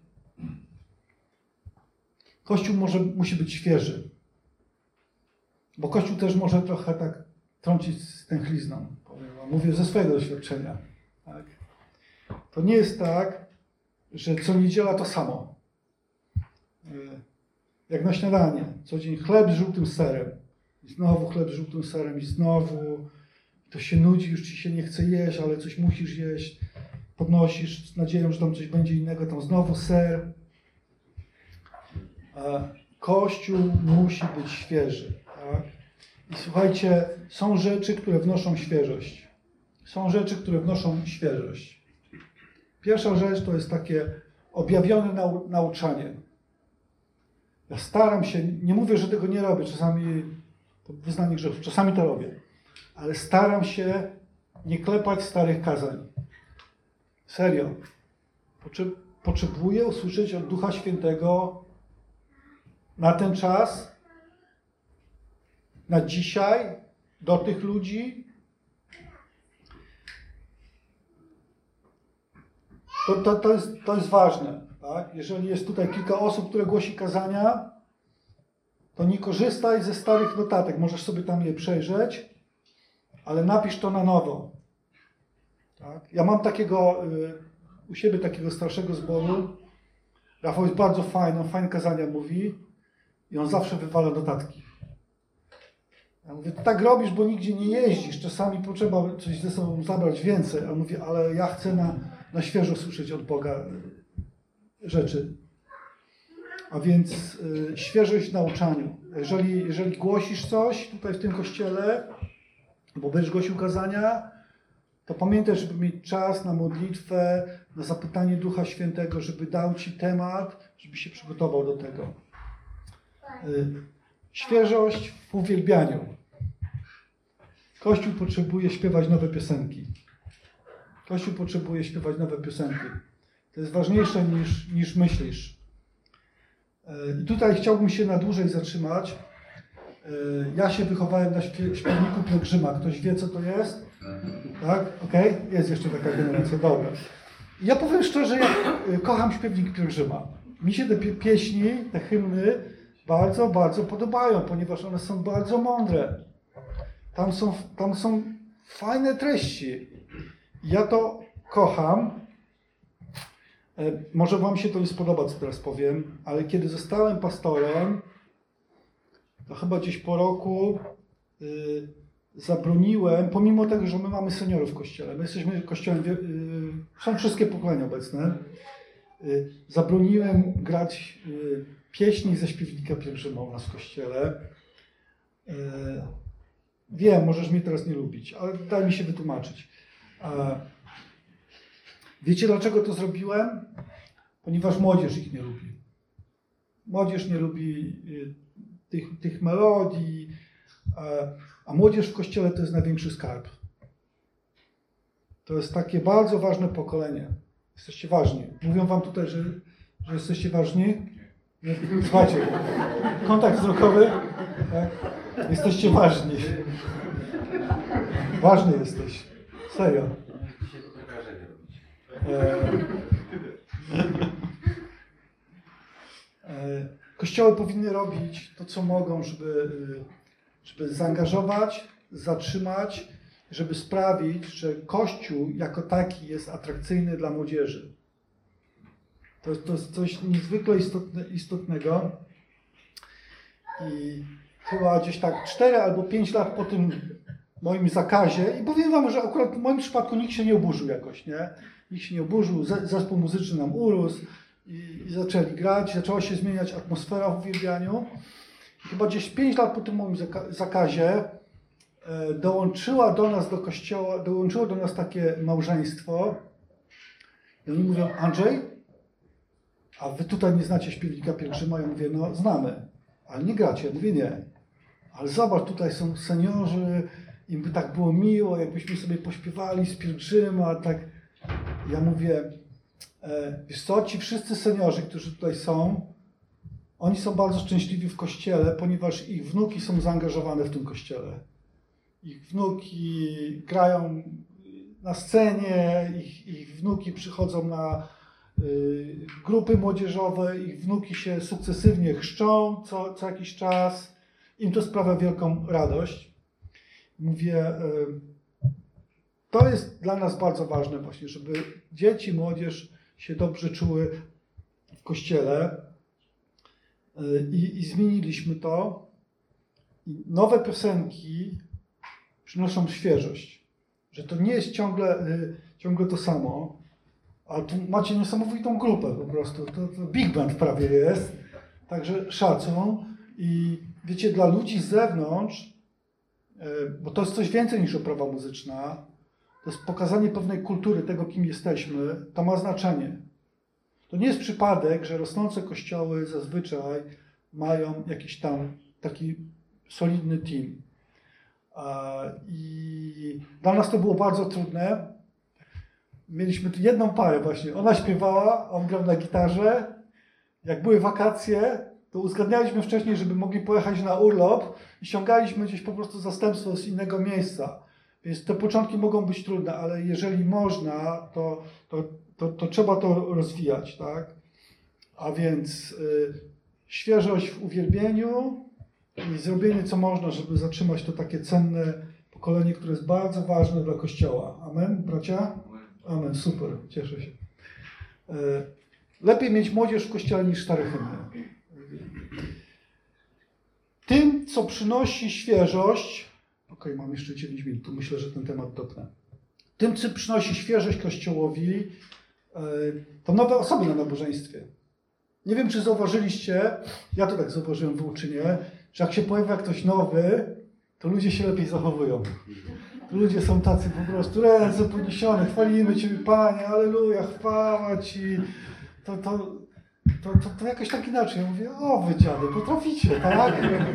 Kościół może, musi być świeży. Bo Kościół też może trochę tak trącić stęchlizną. Mówię ze swojego doświadczenia. Tak? To nie jest tak, że co niedziela to samo. Jak na śniadanie. Co dzień chleb z żółtym serem. I znowu chleb z żółtym serem i znowu. To się nudzi, już ci się nie chce jeść, ale coś musisz jeść. Podnosisz z nadzieją, że tam coś będzie innego. Tam znowu ser. Kościół musi być świeży. Tak? I słuchajcie, są rzeczy, które wnoszą świeżość. Są rzeczy, które wnoszą świeżość. Pierwsza rzecz to jest takie objawione nau nauczanie. Ja staram się, nie mówię, że tego nie robię, czasami to wyznanie grzechu, czasami to robię, ale staram się nie klepać starych kazań. Serio. Potrzebuję usłyszeć od Ducha Świętego na ten czas, na dzisiaj, do tych ludzi. To, to, to, jest, to jest ważne. Tak? Jeżeli jest tutaj kilka osób, które głosi kazania, to nie korzystaj ze starych notatek. Możesz sobie tam je przejrzeć, ale napisz to na nowo. Tak? Ja mam takiego y, u siebie takiego starszego zboru. Rafał jest bardzo fajny, on fajne kazania mówi i on zawsze wywala notatki. Ja mówię, tak robisz, bo nigdzie nie jeździsz. Czasami potrzeba coś ze sobą zabrać więcej. A on mówi, ale ja chcę na, na świeżo słyszeć od Boga rzeczy. A więc y, świeżość w nauczaniu. Jeżeli, jeżeli głosisz coś tutaj w tym kościele, bo będziesz głosił kazania, to pamiętaj, żeby mieć czas na modlitwę, na zapytanie Ducha Świętego, żeby dał ci temat, żeby się przygotował do tego. Y, świeżość w uwielbianiu. Kościół potrzebuje śpiewać nowe piosenki. Kościół potrzebuje śpiewać nowe piosenki. To jest ważniejsze niż, niż myślisz. I tutaj chciałbym się na dłużej zatrzymać. Ja się wychowałem na śpiewniku Pielgrzyma. Ktoś wie, co to jest? Tak? Okej? Okay? Jest jeszcze taka generacja. Dobra. Ja powiem szczerze, ja kocham śpiewnik Pielgrzyma. Mi się te pieśni, te hymny bardzo, bardzo podobają, ponieważ one są bardzo mądre. Tam są, tam są fajne treści. Ja to kocham. Może wam się to nie spodoba, co teraz powiem, ale kiedy zostałem pastorem, to chyba gdzieś po roku y, zabroniłem, pomimo tego, że my mamy seniorów w kościele, my jesteśmy kościołem, y, są wszystkie pokolenia obecne, y, zabroniłem grać y, pieśni ze śpiewnika Pielgrzyma u nas w kościele. Y, wiem, możesz mnie teraz nie lubić, ale daj mi się wytłumaczyć. A, wiecie, dlaczego to zrobiłem? Ponieważ młodzież ich nie lubi. Młodzież nie lubi tych, tych melodii, a, a młodzież w kościele to jest największy skarb. To jest takie bardzo ważne pokolenie. Jesteście ważni. Mówią wam tutaj, że, że jesteście ważni? Słuchajcie, kontakt wzrokowy, tak? Jesteście ważni. Ważny jesteś. Serio. Kościoły powinny robić to, co mogą, żeby, żeby zaangażować, zatrzymać, żeby sprawić, że Kościół jako taki jest atrakcyjny dla młodzieży. To, to jest coś niezwykle istotne, istotnego. I chyba gdzieś tak cztery albo pięć lat po tym moim zakazie, i powiem wam, że akurat w moim przypadku nikt się nie oburzył jakoś, nie? Nikt się nie oburzył, zespół muzyczny nam urósł i, i zaczęli grać, zaczęła się zmieniać atmosfera w uwielbianiu. I chyba gdzieś pięć lat po tym moim zaka zakazie e, dołączyła do nas do kościoła, dołączyło do nas takie małżeństwo. I oni mówią, Andrzej, a wy tutaj nie znacie śpiewnika Pielgrzyma? Ja mówię, no znamy, ale nie gracie. Ja mówię, nie. Ale zobacz, tutaj są seniorzy, im by tak było miło, jakbyśmy sobie pośpiewali z Pielgrzyma, tak. Ja mówię, e, wiesz co, ci wszyscy seniorzy, którzy tutaj są, oni są bardzo szczęśliwi w kościele, ponieważ ich wnuki są zaangażowane w tym kościele. Ich wnuki grają na scenie, ich, ich wnuki przychodzą na y, grupy młodzieżowe, ich wnuki się sukcesywnie chrzczą co, co jakiś czas. Im to sprawia wielką radość. Mówię, to jest dla nas bardzo ważne właśnie, żeby dzieci, młodzież się dobrze czuły w kościele. I, i zmieniliśmy to. I nowe piosenki przynoszą świeżość. Że to nie jest ciągle, ciągle to samo. A tu macie niesamowitą grupę po prostu. To, to big band prawie jest. Także szacun. I wiecie, dla ludzi z zewnątrz, bo to jest coś więcej niż oprawa muzyczna, to jest pokazanie pewnej kultury, tego, kim jesteśmy, to ma znaczenie. To nie jest przypadek, że rosnące kościoły zazwyczaj mają jakiś tam taki solidny team. I dla nas to było bardzo trudne. Mieliśmy tu jedną parę właśnie. Ona śpiewała, on grał na gitarze. Jak były wakacje, to uzgadnialiśmy wcześniej, żeby mogli pojechać na urlop i ściągaliśmy gdzieś po prostu zastępstwo z innego miejsca. Więc te początki mogą być trudne, ale jeżeli można, to, to, to, to trzeba to rozwijać, tak? A więc y, świeżość w uwielbieniu, i zrobienie co można, żeby zatrzymać to takie cenne pokolenie, które jest bardzo ważne dla Kościoła. Amen, bracia? Amen, super, cieszę się. Lepiej mieć młodzież w Kościele niż stare hymny. Tym, co przynosi świeżość, okej, mam jeszcze dziewięć minut, to myślę, że ten temat dopnę. Tym, co przynosi świeżość Kościołowi, to nowe osoby na nabożeństwie. Nie wiem, czy zauważyliście, ja to tak zauważyłem w Łuczynie, że jak się pojawia ktoś nowy, to ludzie się lepiej zachowują. Ludzie są tacy po prostu ręce podniesione, chwalimy Ciebie, Panie, alleluja, chwała Ci. To, to, to, to, to jakoś tak inaczej. Ja mówię, o wy dziady, potraficie, tak?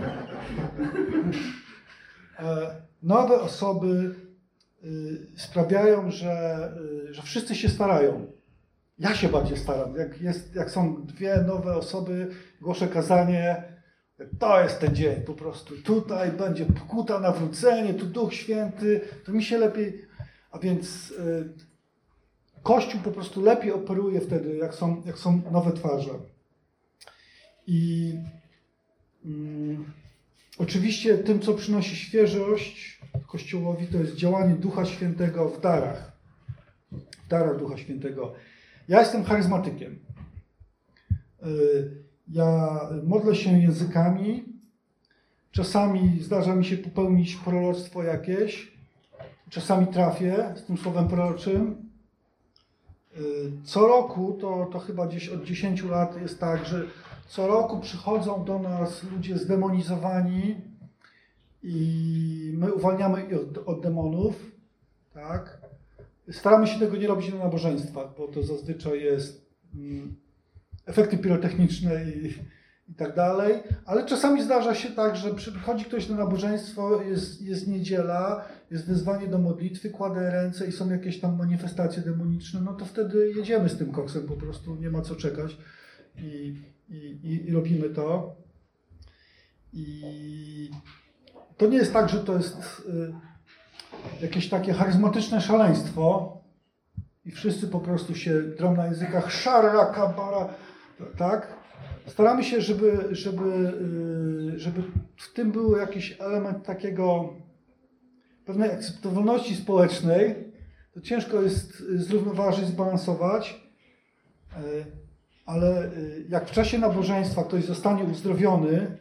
Nowe osoby sprawiają, że, że wszyscy się starają. Ja się bardziej staram. Jak, jest, jak są dwie nowe osoby, głoszę kazanie, to jest ten dzień po prostu. Tutaj będzie pokuta, nawrócenie, tu Duch Święty, to mi się lepiej... A więc y, Kościół po prostu lepiej operuje wtedy, jak są, jak są nowe twarze. I y, oczywiście tym, co przynosi świeżość Kościołowi, to jest działanie Ducha Świętego w darach. W darach Ducha Świętego. Ja jestem charyzmatykiem. Ja modlę się językami. Czasami zdarza mi się popełnić proroctwo jakieś. Czasami trafię z tym słowem proroczym. Co roku, to, to chyba gdzieś od dziesięciu lat jest tak, że co roku przychodzą do nas ludzie zdemonizowani i my uwalniamy ich od, od demonów. Tak? Staramy się tego nie robić na nabożeństwach, bo to zazwyczaj jest mm, efekty pirotechniczne i, i tak dalej, ale czasami zdarza się tak, że przychodzi ktoś na nabożeństwo, jest, jest niedziela, jest wezwanie do modlitwy, kładę ręce i są jakieś tam manifestacje demoniczne, no to wtedy jedziemy z tym koksem, po prostu nie ma co czekać i, i, i, i robimy to. I to nie jest tak, że to jest... Y, jakieś takie charyzmatyczne szaleństwo i wszyscy po prostu się drą na językach szara, kabara, tak? Staramy się, żeby, żeby, żeby w tym był jakiś element takiego pewnej akceptowalności społecznej. To ciężko jest zrównoważyć, zbalansować, ale jak w czasie nabożeństwa ktoś zostanie uzdrowiony,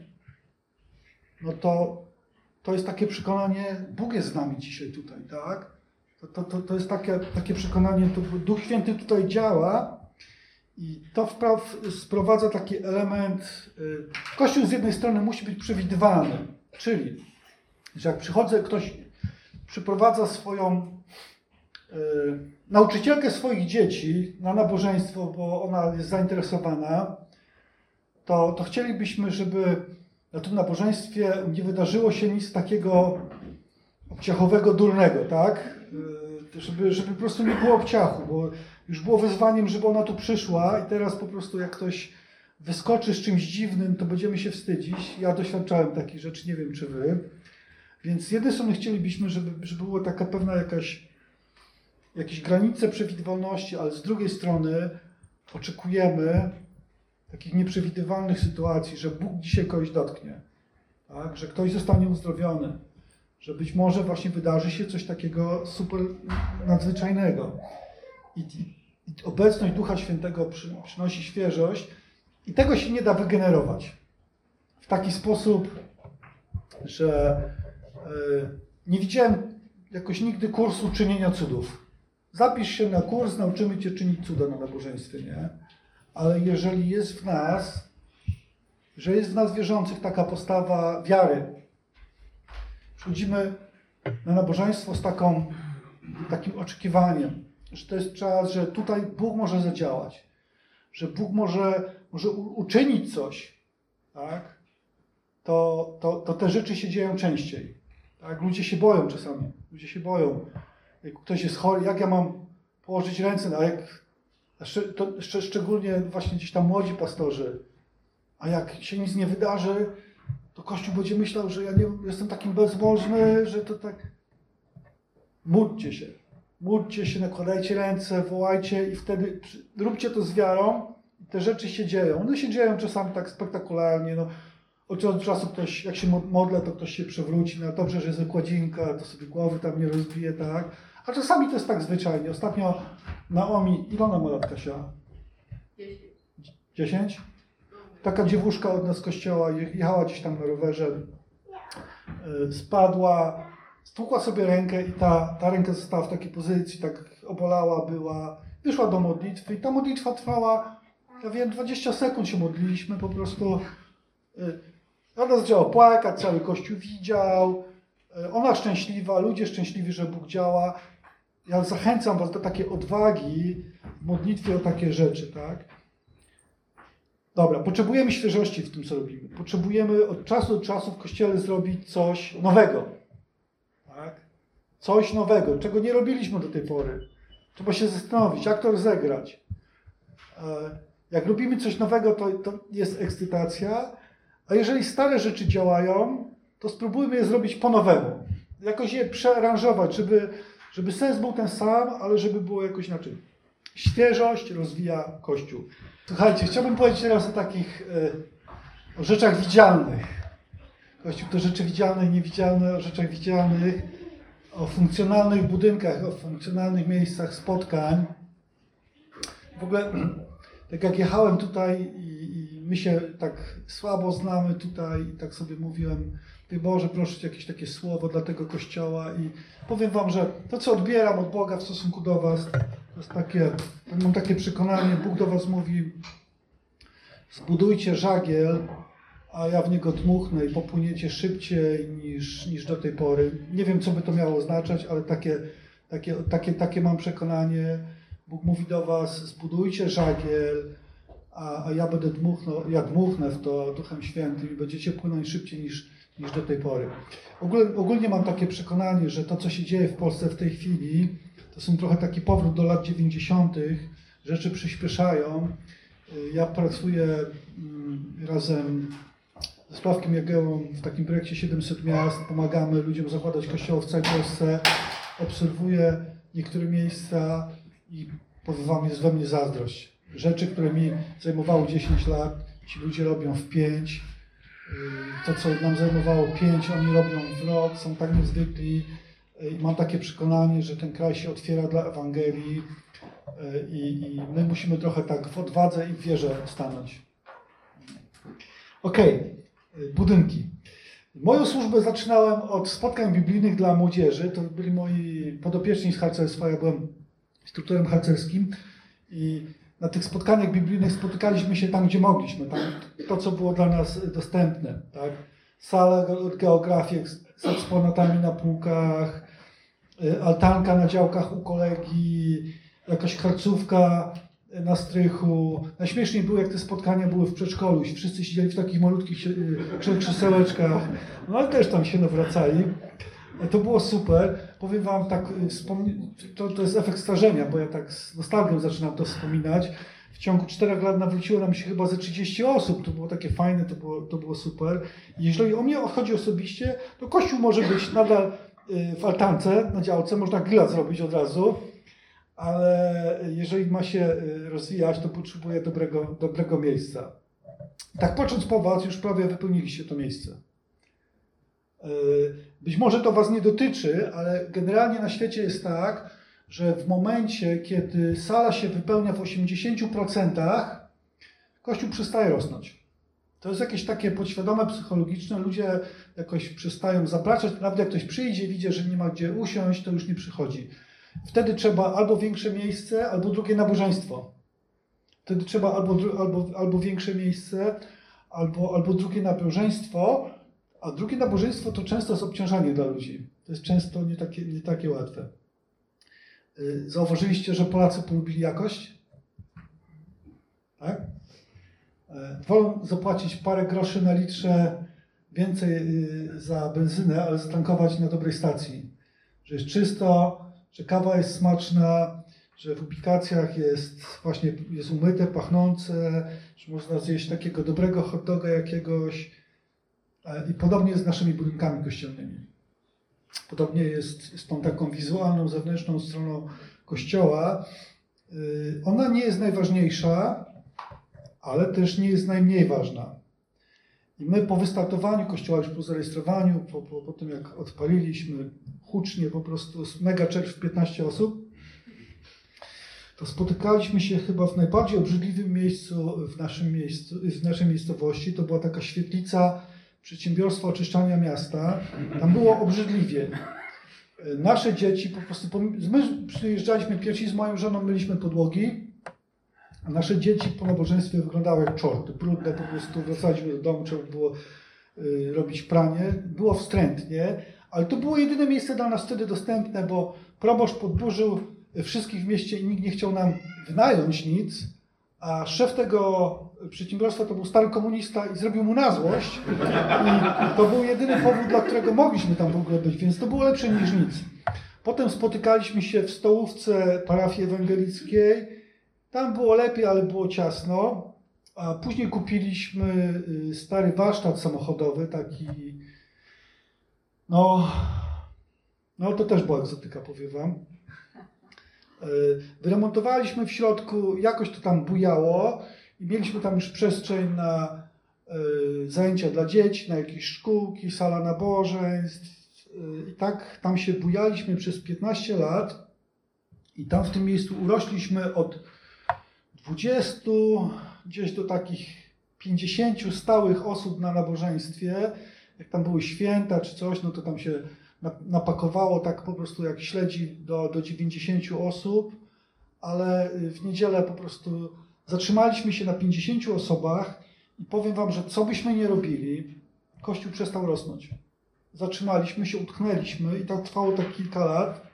no to to jest takie przekonanie, Bóg jest z nami dzisiaj tutaj, tak? To, to, to, to jest takie, takie przekonanie, to Duch Święty tutaj działa i to wpraw sprowadza taki element, y, Kościół z jednej strony musi być przewidywalny, czyli, że jak przychodzę, ktoś przyprowadza swoją y, nauczycielkę swoich dzieci na nabożeństwo, bo ona jest zainteresowana, to, to chcielibyśmy, żeby na tym nabożeństwie nie wydarzyło się nic takiego obciachowego, durnego, tak? Żeby, żeby po prostu nie było obciachu, bo już było wyzwaniem, żeby ona tu przyszła i teraz po prostu jak ktoś wyskoczy z czymś dziwnym, to będziemy się wstydzić. Ja doświadczałem takich rzeczy, nie wiem czy wy. Więc z jednej strony chcielibyśmy, żeby, żeby była taka pewna jakaś jakieś granice przewidywalności, ale z drugiej strony oczekujemy takich nieprzewidywalnych sytuacji, że Bóg dzisiaj kogoś dotknie, tak? Że ktoś zostanie uzdrowiony, że być może właśnie wydarzy się coś takiego super nadzwyczajnego. I, i, i obecność Ducha Świętego przy, przynosi świeżość i tego się nie da wygenerować w taki sposób, że yy, nie widziałem jakoś nigdy kursu czynienia cudów. Zapisz się na kurs, nauczymy Cię czynić cuda na nabożeństwie, nie? Ale jeżeli jest w nas, że jest w nas wierzących taka postawa wiary, przychodzimy na nabożeństwo z taką, takim oczekiwaniem, że to jest czas, że tutaj Bóg może zadziałać, że Bóg może, może uczynić coś, tak? To, to, to te rzeczy się dzieją częściej. Tak? Ludzie się boją czasami. Ludzie się boją. Jak ktoś jest chory, jak ja mam położyć ręce, a jak to szczególnie właśnie gdzieś tam młodzi pastorzy, a jak się nic nie wydarzy, to Kościół będzie myślał, że ja nie jestem takim bezbożny, że to tak... Módlcie się. Módlcie się, nakładajcie ręce, wołajcie i wtedy róbcie to z wiarą i te rzeczy się dzieją. One się dzieją czasami tak spektakularnie. No, Od czasu do czasu ktoś, jak się modlę, to ktoś się przewróci, no dobrze, że jest wykładzinka, to sobie głowy tam nie rozbije, tak? A czasami to jest tak zwyczajnie. Ostatnio Naomi, ile ona ma lat, Kasia? Dziesięć? Taka dziewuszka od nas z kościoła jechała gdzieś tam na rowerze, spadła, stłukła sobie rękę i ta, ta ręka została w takiej pozycji, tak obolała była, wyszła do modlitwy i ta modlitwa trwała, ja wiem, dwadzieścia sekund się modliliśmy, po prostu ona zaczęła płakać, cały kościół widział, ona szczęśliwa, ludzie szczęśliwi, że Bóg działa. Ja zachęcam was do takiej odwagi w modlitwie o takie rzeczy, tak? Dobra, potrzebujemy świeżości w tym, co robimy. Potrzebujemy od czasu do czasu w Kościele zrobić coś nowego. Tak? Coś nowego, czego nie robiliśmy do tej pory. Trzeba się zastanowić, jak to rozegrać. Jak robimy coś nowego, to, to jest ekscytacja, a jeżeli stare rzeczy działają, to spróbujmy je zrobić po nowemu. Jakoś je przearanżować, żeby, żeby sens był ten sam, ale żeby było jakoś inaczej. Świeżość rozwija Kościół. Słuchajcie, chciałbym powiedzieć teraz o takich, o rzeczach widzialnych. Kościół to rzeczy widzialne i niewidzialne, o rzeczach widzialnych, o funkcjonalnych budynkach, o funkcjonalnych miejscach spotkań. W ogóle, tak jak jechałem tutaj i, i my się tak słabo znamy tutaj i tak sobie mówiłem, Ty Boże, proszę Cię jakieś takie słowo dla tego Kościoła i powiem Wam, że to, co odbieram od Boga w stosunku do Was, to jest takie, mam takie przekonanie, Bóg do was mówi, zbudujcie żagiel, a ja w niego dmuchnę i popłyniecie szybciej niż, niż do tej pory. Nie wiem, co by to miało oznaczać, ale takie, takie, takie, takie mam przekonanie. Bóg mówi do was, zbudujcie żagiel, a, a ja będę dmuchnął, ja dmuchnę w to Duchem Świętym i będziecie płynąć szybciej niż, niż do tej pory. Ogólnie, ogólnie mam takie przekonanie, że to, co się dzieje w Polsce w tej chwili, to są trochę taki powrót do lat dziewięćdziesiątych. Rzeczy przyspieszają. Ja pracuję razem ze Sławkiem Jagiełą w takim projekcie siedemset miast. Pomagamy ludziom zakładać kościoły w całej Polsce. Obserwuję niektóre miejsca i powiem wam, jest we mnie zazdrość. Rzeczy, które mi zajmowały dziesięć lat, ci ludzie robią w pięć. To, co nam zajmowało pięć, oni robią w rok, są tak niezwykli. I mam takie przekonanie, że ten kraj się otwiera dla Ewangelii i, i my musimy trochę tak w odwadze i w wierze stanąć. Okej, okay. Budynki. Moją służbę zaczynałem od spotkań biblijnych dla młodzieży. To byli moi podopieczni z harcerstwa. Ja byłem instruktorem harcerskim i na tych spotkaniach biblijnych spotykaliśmy się tam, gdzie mogliśmy. Tam to, co było dla nas dostępne. Tak? Sala geografii z eksponatami na półkach, altanka na działkach u kolegi, jakaś harcówka na strychu. Najśmieszniej było, jak te spotkania były w przedszkolu. Wszyscy siedzieli w takich malutkich krzesełeczkach, no ale też tam się nawracali. To było super. Powiem wam tak, to, to jest efekt starzenia, bo ja tak z nostalgią zaczynam to wspominać. W ciągu czterech lat nawróciło nam się chyba ze trzydzieści osób. To było takie fajne, to było, to było super. I jeżeli o mnie chodzi osobiście, to Kościół może być nadal w altance, na działce, można grilla zrobić od razu, ale jeżeli ma się rozwijać, to potrzebuje dobrego, dobrego miejsca. Tak patrząc po was, już prawie wypełniliście to miejsce. Być może to was nie dotyczy, ale generalnie na świecie jest tak, że w momencie, kiedy sala się wypełnia w osiemdziesięciu procentach, Kościół przestaje rosnąć. To jest jakieś takie podświadome, psychologiczne. Ludzie jakoś przestają zapraszać. Nawet jak ktoś przyjdzie, widzi, że nie ma gdzie usiąść, to już nie przychodzi. Wtedy trzeba albo większe miejsce, albo drugie nabożeństwo. Wtedy trzeba albo, albo, albo większe miejsce, albo, albo drugie nabożeństwo. A drugie nabożeństwo to często jest obciążenie dla ludzi. To jest często nie takie, nie takie łatwe. Zauważyliście, że Polacy polubili jakość? Tak? Wolą zapłacić parę groszy na litrze więcej za benzynę, ale zatankować na dobrej stacji. Że jest czysto, że kawa jest smaczna, że w ubikacjach jest właśnie jest umyte, pachnące, że można zjeść takiego dobrego hot doga jakiegoś. I podobnie jest z naszymi budynkami kościelnymi. Podobnie jest z tą taką wizualną, zewnętrzną stroną Kościoła. Ona nie jest najważniejsza, ale też nie jest najmniej ważna. I my po wystartowaniu kościoła, już po zarejestrowaniu, po, po, po tym jak odpaliliśmy hucznie, po prostu mega czerw piętnaście osób, to spotykaliśmy się chyba w najbardziej obrzydliwym miejscu w, naszym miejscu, w naszej miejscowości. To była taka świetlica przedsiębiorstwa oczyszczania miasta. Tam było obrzydliwie. Nasze dzieci po prostu, my przyjeżdżaliśmy pierwsi z moją żoną, myliśmy podłogi, a nasze dzieci po nabożeństwie wyglądały jak czorty, brudne po prostu, wracaliśmy do domu, trzeba było y, robić pranie, było wstrętnie, ale to było jedyne miejsce dla nas wtedy dostępne, bo proboszcz podburzył wszystkich w mieście i nikt nie chciał nam wynająć nic, a szef tego przedsiębiorstwa to był stary komunista i zrobił mu na złość i to był jedyny powód, dla którego mogliśmy tam w ogóle być, więc to było lepsze niż nic. Potem spotykaliśmy się w stołówce parafii ewangelickiej, tam było lepiej, ale było ciasno, a później kupiliśmy stary warsztat samochodowy, taki, no, no to też była egzotyka, powiem wam. Wyremontowaliśmy w środku, jakoś to tam bujało i mieliśmy tam już przestrzeń na y, zajęcia dla dzieci, na jakieś szkółki, sala nabożeństw y, i tak tam się bujaliśmy przez piętnaście lat i tam w tym miejscu urośliśmy od dwudziestu gdzieś do takich pięćdziesięciu stałych osób na nabożeństwie. Jak tam były święta czy coś, no to tam się napakowało tak po prostu jak śledzi do, do dziewięćdziesięciu osób, ale w niedzielę po prostu zatrzymaliśmy się na pięćdziesięciu osobach i powiem wam, że co byśmy nie robili, Kościół przestał rosnąć. Zatrzymaliśmy się, utknęliśmy i tak trwało tak kilka lat.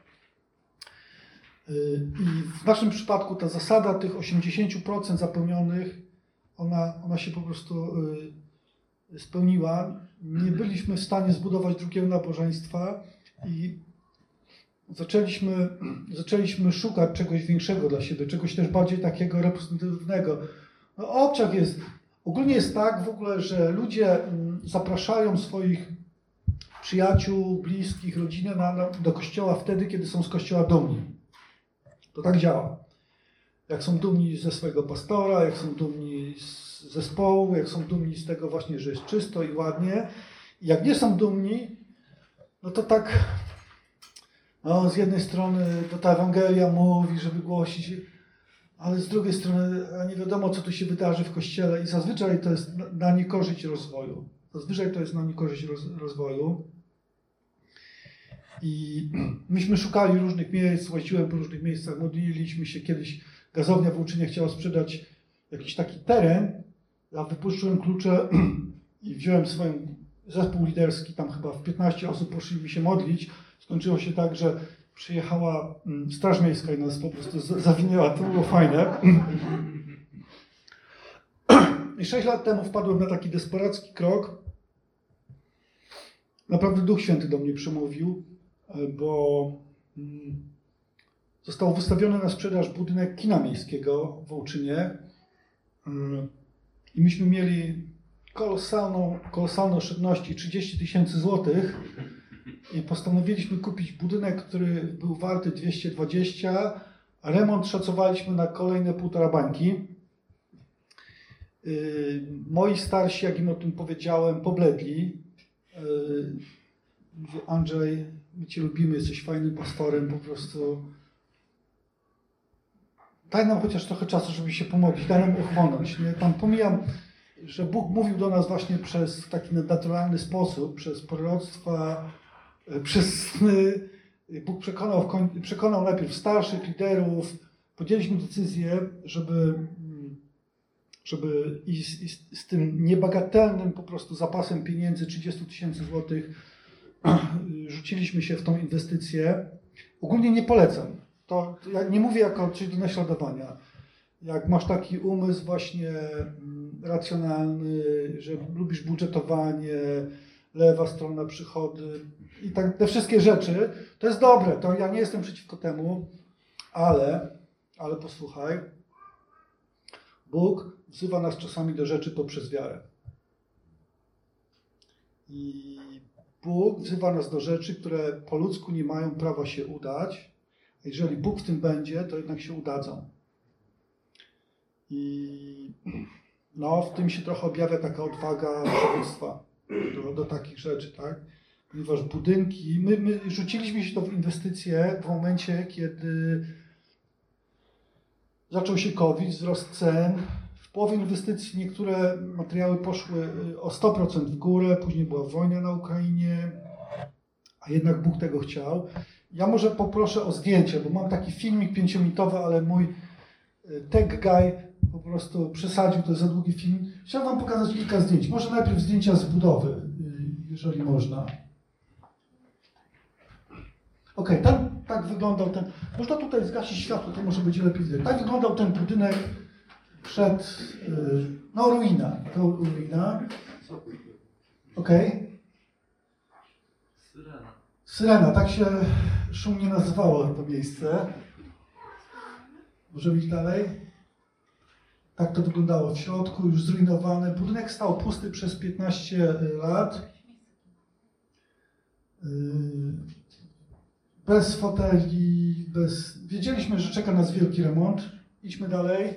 I w naszym przypadku ta zasada tych osiemdziesięciu procent zapełnionych, ona, ona się po prostu spełniła. Nie byliśmy w stanie zbudować drugiego nabożeństwa i zaczęliśmy, zaczęliśmy szukać czegoś większego dla siebie, czegoś też bardziej takiego reprezentatywnego. No, obciach jest, ogólnie jest tak w ogóle, że ludzie zapraszają swoich przyjaciół, bliskich, rodzinę na, na, do kościoła wtedy, kiedy są z kościoła dumni. To tak działa. Jak są dumni ze swojego pastora, jak są dumni z zespołu, jak są dumni z tego właśnie, że jest czysto i ładnie. I jak nie są dumni, no to tak, no z jednej strony to ta Ewangelia mówi, żeby głosić, ale z drugiej strony nie wiadomo, co tu się wydarzy w Kościele i zazwyczaj to jest na niekorzyść rozwoju. Zazwyczaj to jest na niekorzyść roz, rozwoju. I myśmy szukali różnych miejsc, łaziłem po różnych miejscach, modliliśmy się. Kiedyś gazownia w Łuczynie chciała sprzedać jakiś taki teren. Ja wypuszczyłem klucze i wziąłem swoją zespół liderski, tam chyba w piętnaście osób poszliśmy się modlić. Skończyło się tak, że przyjechała Straż Miejska i nas po prostu zawinęła. To było fajne. I sześć lat temu wpadłem na taki desperacki krok. Naprawdę Duch Święty do mnie przemówił, bo został wystawiony na sprzedaż budynek kina miejskiego w Łuczynie. I myśmy mieli kolosalną, kolosalne oszczędności, trzydzieści tysięcy złotych i postanowiliśmy kupić budynek, który był warty dwieście dwadzieścia, a remont szacowaliśmy na kolejne półtora bańki. Moi starsi, jak im o tym powiedziałem, pobledli. Mówię, Andrzej, my Cię lubimy, jesteś fajnym pastorem, po prostu daj nam chociaż trochę czasu, żeby się pomodlić, daj nam ochłonąć. Nie? Tam pomijam, że Bóg mówił do nas właśnie przez taki naturalny sposób, przez proroctwa, przez sny. Bóg przekonał, w koń... przekonał najpierw starszych liderów, podjęliśmy decyzję, żeby, żeby i z, i z tym niebagatelnym po prostu zapasem pieniędzy, trzydzieści tysięcy złotych, rzuciliśmy się w tą inwestycję. Ogólnie nie polecam. To, to ja nie mówię jako coś do naśladowania. Jak masz taki umysł właśnie racjonalny, że lubisz budżetowanie, lewa strona przychody i tak te wszystkie rzeczy, to jest dobre. To ja nie jestem przeciwko temu, ale, ale posłuchaj, Bóg wzywa nas czasami do rzeczy poprzez wiarę. I Bóg wzywa nas do rzeczy, które po ludzku nie mają prawa się udać. A jeżeli Bóg w tym będzie, to jednak się udadzą. I no w tym się trochę objawia taka odwaga przywództwa do, do takich rzeczy, tak? Ponieważ budynki, my, my rzuciliśmy się to w inwestycje w momencie, kiedy zaczął się COVID, wzrost cen. W połowie inwestycji niektóre materiały poszły o sto procent w górę, później była wojna na Ukrainie, a jednak Bóg tego chciał. Ja może poproszę o zdjęcie, bo mam taki filmik pięciominutowy, ale mój tech guy po prostu przesadził, to jest za długi film. Chciałem wam pokazać kilka zdjęć. Może najpierw zdjęcia z budowy, jeżeli można. Ok, tam tak wyglądał ten, można tutaj zgasić światło, to może będzie lepiej widać. Tak wyglądał ten budynek przed, no ruina, to ruina. Ok. Syrena. Syrena, tak się szumnie nazywało to miejsce. Możemy iść dalej. Tak to wyglądało w środku, już zrujnowane. Budynek stał pusty przez piętnaście lat. Bez foteli, bez... Wiedzieliśmy, że czeka nas wielki remont. Idźmy dalej.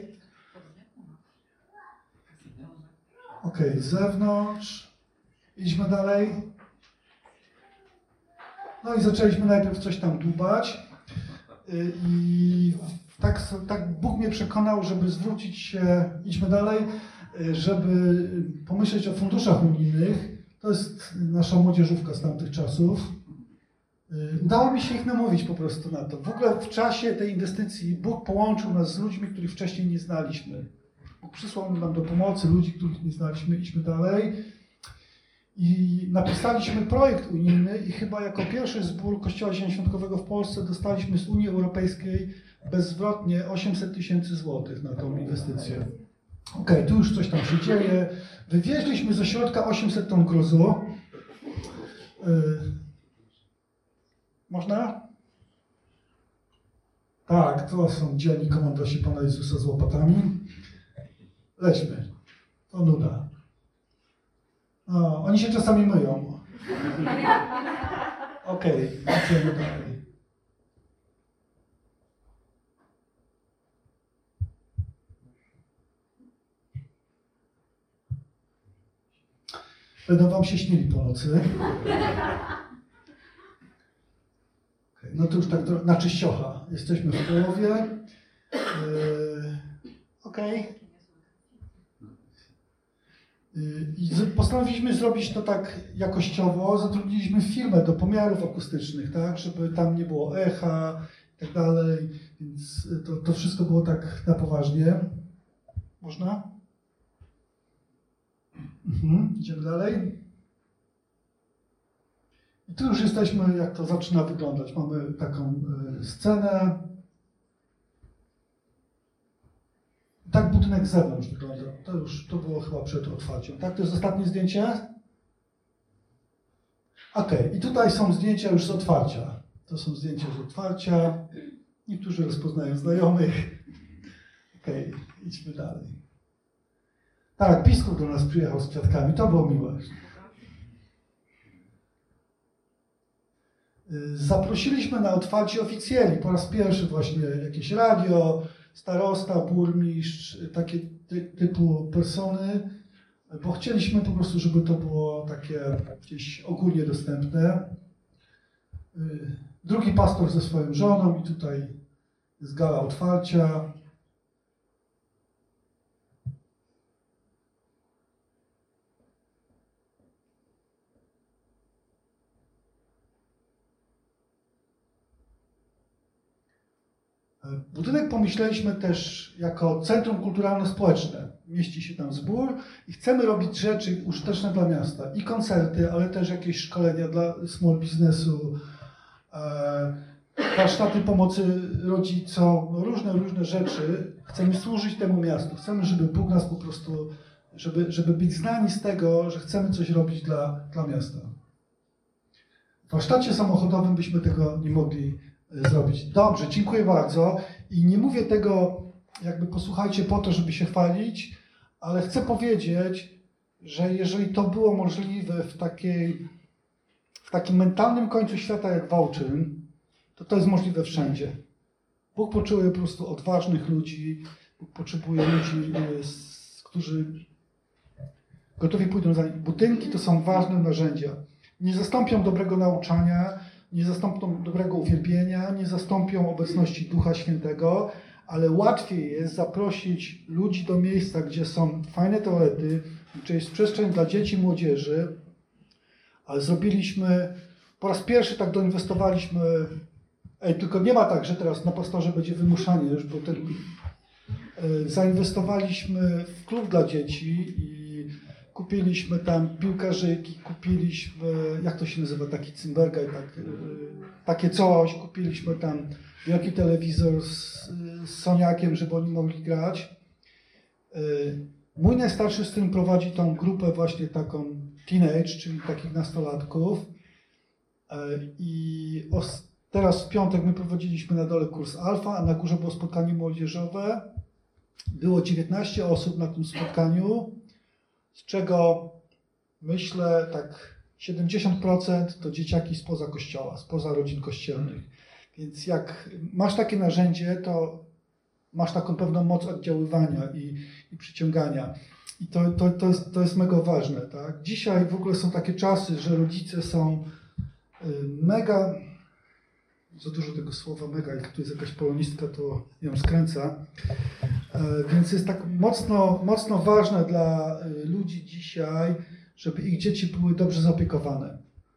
Ok, z zewnątrz. Idźmy dalej. No i zaczęliśmy najpierw coś tam dłubać. I tak, tak Bóg mnie przekonał, żeby zwrócić się, idźmy dalej, żeby pomyśleć o funduszach unijnych. To jest nasza młodzieżówka z tamtych czasów. Udało mi się ich namówić po prostu na to. W ogóle w czasie tej inwestycji Bóg połączył nas z ludźmi, których wcześniej nie znaliśmy. Bóg przysłał nam do pomocy ludzi, których nie znaliśmy. Idźmy dalej. I napisaliśmy projekt unijny i chyba jako pierwszy zbór Kościoła Zielonoświątkowego w Polsce dostaliśmy z Unii Europejskiej bezzwrotnie osiemset tysięcy złotych na tą inwestycję. Ok, tu już coś tam się dzieje. Wywieźliśmy ze środka osiemset ton gruzu. Yy. Można? Tak, to są dzielni komandosi Pana Jezusa z łopatami. Lećmy. To nuda. No, oni się czasami myją. Okej, idziemy dalej. Będą wam się śnili po nocy. Okay, no to już tak na czyściocha. Jesteśmy w połowie. Yy, Okej. Okay. I postanowiliśmy zrobić to tak jakościowo, zatrudniliśmy firmę do pomiarów akustycznych, tak, żeby tam nie było echa i tak dalej, więc to, to wszystko było tak na poważnie. Można? Mhm. Idziemy dalej. I tu już jesteśmy, jak to zaczyna wyglądać. Mamy taką y, scenę. Tak budynek z zewnątrz wygląda. To już to było chyba przed otwarciem. Tak, to jest ostatnie zdjęcie? Ok, i tutaj są zdjęcia już z otwarcia. To są zdjęcia z otwarcia. Niektórzy rozpoznają znajomych. Ok, idźmy dalej. Tak, biskup do nas przyjechał z kwiatkami. To było miłe. Zaprosiliśmy na otwarcie oficjeli. Po raz pierwszy właśnie jakieś radio, starosta, burmistrz, takie ty, typu persony, bo chcieliśmy po prostu, żeby to było takie gdzieś ogólnie dostępne. Drugi pastor ze swoją żoną i tutaj jest gala otwarcia. Budynek pomyśleliśmy też jako centrum kulturalno-społeczne. Mieści się tam zbór i chcemy robić rzeczy użyteczne dla miasta. I koncerty, ale też jakieś szkolenia dla small biznesu, e, warsztaty pomocy rodzicom, różne, różne rzeczy. Chcemy służyć temu miastu. Chcemy, żeby Bóg nas po prostu, żeby, żeby być znani z tego, że chcemy coś robić dla, dla miasta. W warsztacie samochodowym byśmy tego nie mogli zrobić. Dobrze, dziękuję bardzo. I nie mówię tego, jakby posłuchajcie po to, żeby się chwalić, ale chcę powiedzieć, że jeżeli to było możliwe w takiej, w takim mentalnym końcu świata jak Wałczyn, to to jest możliwe wszędzie. Bóg potrzebuje po prostu odważnych ludzi, Bóg potrzebuje ludzi, którzy gotowi pójdą za nimi. Budynki to są ważne narzędzia. Nie zastąpią dobrego nauczania, nie zastąpią dobrego uwielbienia, nie zastąpią obecności Ducha Świętego, ale łatwiej jest zaprosić ludzi do miejsca, gdzie są fajne toalety, gdzie jest przestrzeń dla dzieci i młodzieży, ale zrobiliśmy, po raz pierwszy tak doinwestowaliśmy, ej, tylko nie ma tak, że teraz na pastorze będzie wymuszanie, już bo ten, zainwestowaliśmy w klub dla dzieci i kupiliśmy tam piłkarzyki, kupiliśmy, jak to się nazywa, taki Cymberga, tak, takie coś, kupiliśmy tam wielki telewizor z, z Soniakiem, żeby oni mogli grać. Mój najstarszy syn prowadzi tą grupę właśnie taką teenage, czyli takich nastolatków. I os, teraz w piątek my prowadziliśmy na dole kurs alfa, a na górze było spotkanie młodzieżowe. Było dziewiętnaście osób na tym spotkaniu, z czego myślę tak siedemdziesiąt procent to dzieciaki spoza kościoła, spoza rodzin kościelnych. Więc jak masz takie narzędzie, to masz taką pewną moc oddziaływania i, i przyciągania. I to, to, to, jest, to jest mega ważne. Tak? Dzisiaj w ogóle są takie czasy, że rodzice są mega, za dużo tego słowa mega, jak tu jest jakaś polonistka, to ją skręca. Więc jest tak mocno, mocno ważne dla ludzi dzisiaj, żeby ich dzieci były dobrze zaopiekowane.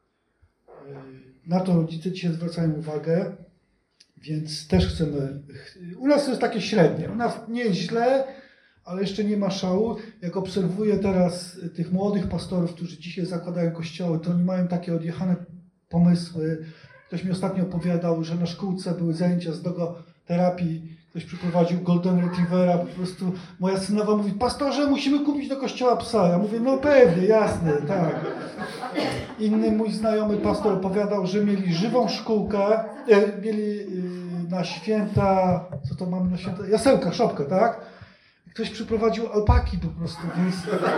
Na to rodzice dzisiaj zwracają uwagę, więc też chcemy. U nas to jest takie średnie. U nas nie jest źle, ale jeszcze nie ma szału. Jak obserwuję teraz tych młodych pastorów, którzy dzisiaj zakładają kościoły, to oni mają takie odjechane pomysły. Ktoś mi ostatnio opowiadał, że na szkółce były zajęcia z dogoterapii. Ktoś przyprowadził Golden Retrievera, po prostu moja synowa mówi, pastorze, musimy kupić do kościoła psa. Ja mówię, no pewnie, jasne, tak. Inny mój znajomy pastor opowiadał, że mieli żywą szkółkę, e, mieli e, na święta, co to mamy na święta? Jasełka, szopkę, tak? Ktoś przyprowadził alpaki po prostu, więc...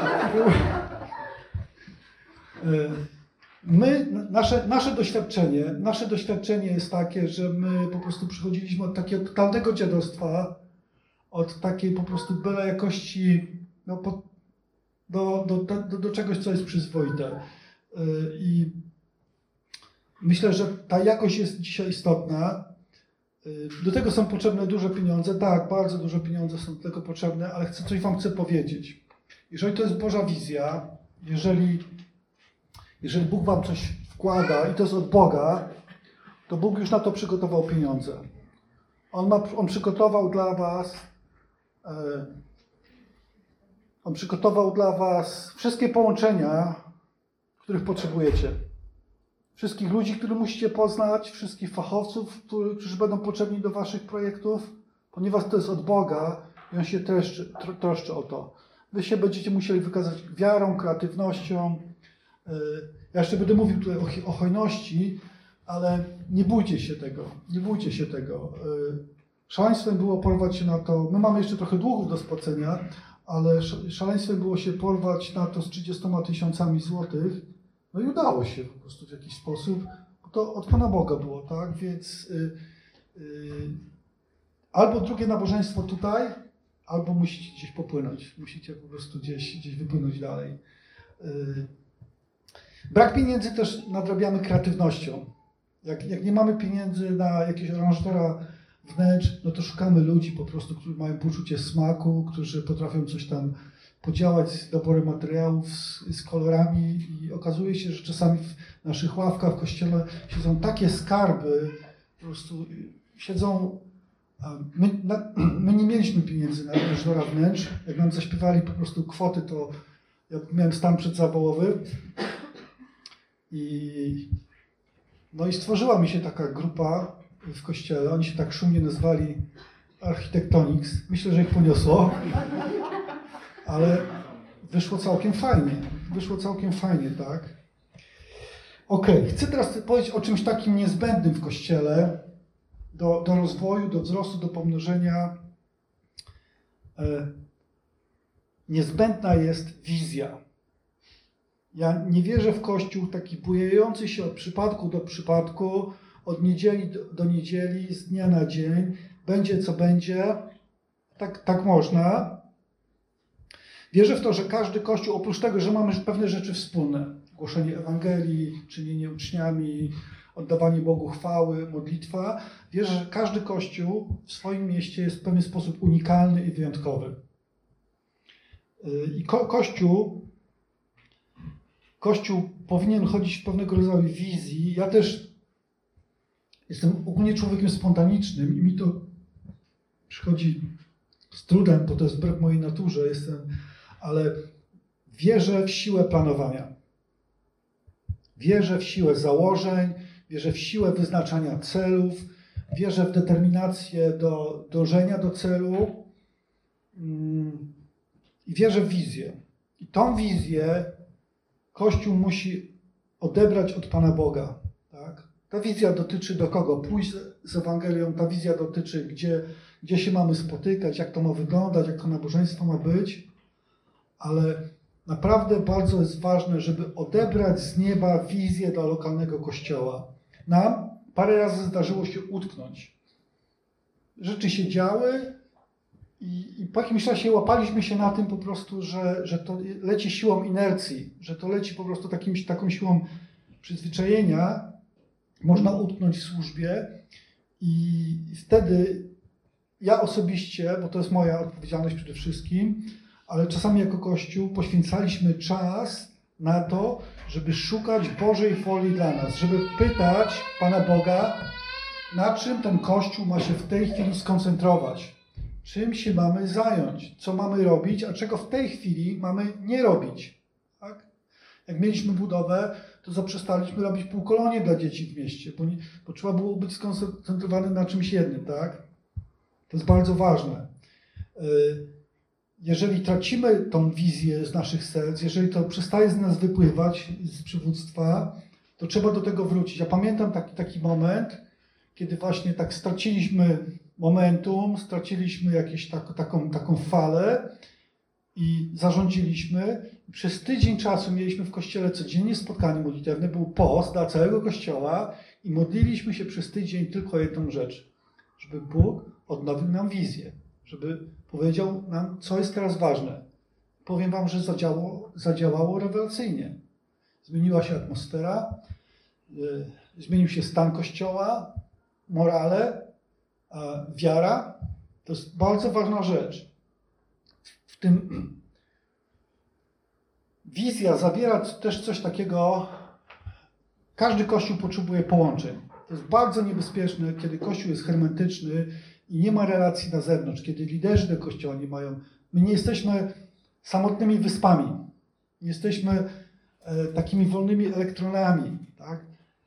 e, My, nasze, nasze doświadczenie, nasze doświadczenie jest takie, że my po prostu przychodziliśmy od takiego totalnego dziadostwa, od takiej po prostu byle jakości no, po, do, do, do, do czegoś, co jest przyzwoite. I myślę, że ta jakość jest dzisiaj istotna. Do tego są potrzebne duże pieniądze. Tak, bardzo duże pieniądze są do tego potrzebne, ale chcę, coś wam chcę powiedzieć. Jeżeli to jest Boża wizja, jeżeli Jeżeli Bóg wam coś wkłada i to jest od Boga, to Bóg już na to przygotował pieniądze. On, ma, on przygotował dla was e, On przygotował dla was wszystkie połączenia, których potrzebujecie. Wszystkich ludzi, których musicie poznać, wszystkich fachowców, którzy, którzy będą potrzebni do waszych projektów, ponieważ to jest od Boga i On się troszczy, troszczy o to. Wy się będziecie musieli wykazać wiarą, kreatywnością. Ja jeszcze będę mówił tutaj o, o hojności, ale nie bójcie się tego, nie bójcie się tego. Szaleństwem było porwać się na to, my mamy jeszcze trochę długów do spłacenia, ale szaleństwem było się porwać na to z trzydziestoma tysiącami złotych, no i udało się po prostu w jakiś sposób, bo to od Pana Boga było, tak, więc yy, yy, albo drugie nabożeństwo tutaj, albo musicie gdzieś popłynąć, musicie po prostu gdzieś, gdzieś wypłynąć dalej. Yy. Brak pieniędzy też nadrabiamy kreatywnością. Jak, jak nie mamy pieniędzy na jakiegoś aranżatora wnętrz, no to szukamy ludzi po prostu, którzy mają poczucie smaku, którzy potrafią coś tam podziałać z doborem materiałów, z, z kolorami i okazuje się, że czasami w naszych ławkach w kościele siedzą takie skarby, po prostu siedzą... My, na, my nie mieliśmy pieniędzy na aranżatora wnętrz. Jak nam zaśpiewali po prostu kwoty, to ja miałem stan przedzawałowy. I, no i stworzyła mi się taka grupa w kościele. Oni się tak szumnie nazwali Architectonics. Myślę, że ich poniosło. Ale wyszło całkiem fajnie. Wyszło całkiem fajnie, tak? Okej, okay. Chcę teraz powiedzieć o czymś takim niezbędnym w kościele do, do rozwoju, do wzrostu, do pomnożenia. E, niezbędna jest wizja. Ja nie wierzę w Kościół taki bujający się od przypadku do przypadku, od niedzieli do, do niedzieli, z dnia na dzień. Będzie co będzie. Tak, tak można. Wierzę w to, że każdy Kościół, oprócz tego, że mamy pewne rzeczy wspólne, głoszenie Ewangelii, czynienie uczniami, oddawanie Bogu chwały, modlitwa, wierzę, że każdy Kościół w swoim mieście jest w pewien sposób unikalny i wyjątkowy. I ko- Kościół, Kościół powinien chodzić w pewnego rodzaju wizji. Ja też jestem ogólnie człowiekiem spontanicznym i mi to przychodzi z trudem, bo to jest wbrew mojej naturze, jestem, ale wierzę w siłę planowania. Wierzę w siłę założeń, wierzę w siłę wyznaczania celów, wierzę w determinację do dążenia do celu i wierzę w wizję. I tą wizję Kościół musi odebrać od Pana Boga. Tak? Ta wizja dotyczy do kogo? Pójść z Ewangelią, ta wizja dotyczy, gdzie, gdzie się mamy spotykać, jak to ma wyglądać, jak to nabożeństwo ma być, ale naprawdę bardzo jest ważne, żeby odebrać z nieba wizję dla lokalnego kościoła. Nam parę razy zdarzyło się utknąć. Rzeczy się działy i, i po jakimś czasie łapaliśmy się na tym po prostu, że, że to leci siłą inercji, że to leci po prostu takim, taką siłą przyzwyczajenia. Można utknąć w służbie i wtedy ja osobiście, bo to jest moja odpowiedzialność przede wszystkim, ale czasami jako Kościół poświęcaliśmy czas na to, żeby szukać Bożej woli dla nas, żeby pytać Pana Boga, na czym ten Kościół ma się w tej chwili skoncentrować, czym się mamy zająć, co mamy robić, a czego w tej chwili mamy nie robić. Tak? Jak mieliśmy budowę, to zaprzestaliśmy robić półkolonie dla dzieci w mieście, bo, nie, bo trzeba było być skoncentrowanym na czymś jednym. Tak? To jest bardzo ważne. Jeżeli tracimy tą wizję z naszych serc, jeżeli to przestaje z nas wypływać z przywództwa, to trzeba do tego wrócić. Ja pamiętam taki, taki moment, kiedy właśnie tak straciliśmy momentum, straciliśmy jakąś tak, taką, taką falę i zarządziliśmy. Przez tydzień czasu mieliśmy w kościele codziennie spotkanie modlitewne, był post dla całego kościoła i modliliśmy się przez tydzień tylko o jedną rzecz, żeby Bóg odnowił nam wizję, żeby powiedział nam, co jest teraz ważne. Powiem wam, że zadziałało, zadziałało rewelacyjnie. Zmieniła się atmosfera, yy, zmienił się stan Kościoła, morale, yy, wiara. To jest bardzo ważna rzecz. W tym wizja zawiera też coś takiego, każdy Kościół potrzebuje połączeń. To jest bardzo niebezpieczne, kiedy Kościół jest hermetyczny i nie ma relacji na zewnątrz, kiedy liderzy do Kościoła nie mają. My nie jesteśmy samotnymi wyspami. Nie jesteśmy e, takimi wolnymi elektronami. Tak?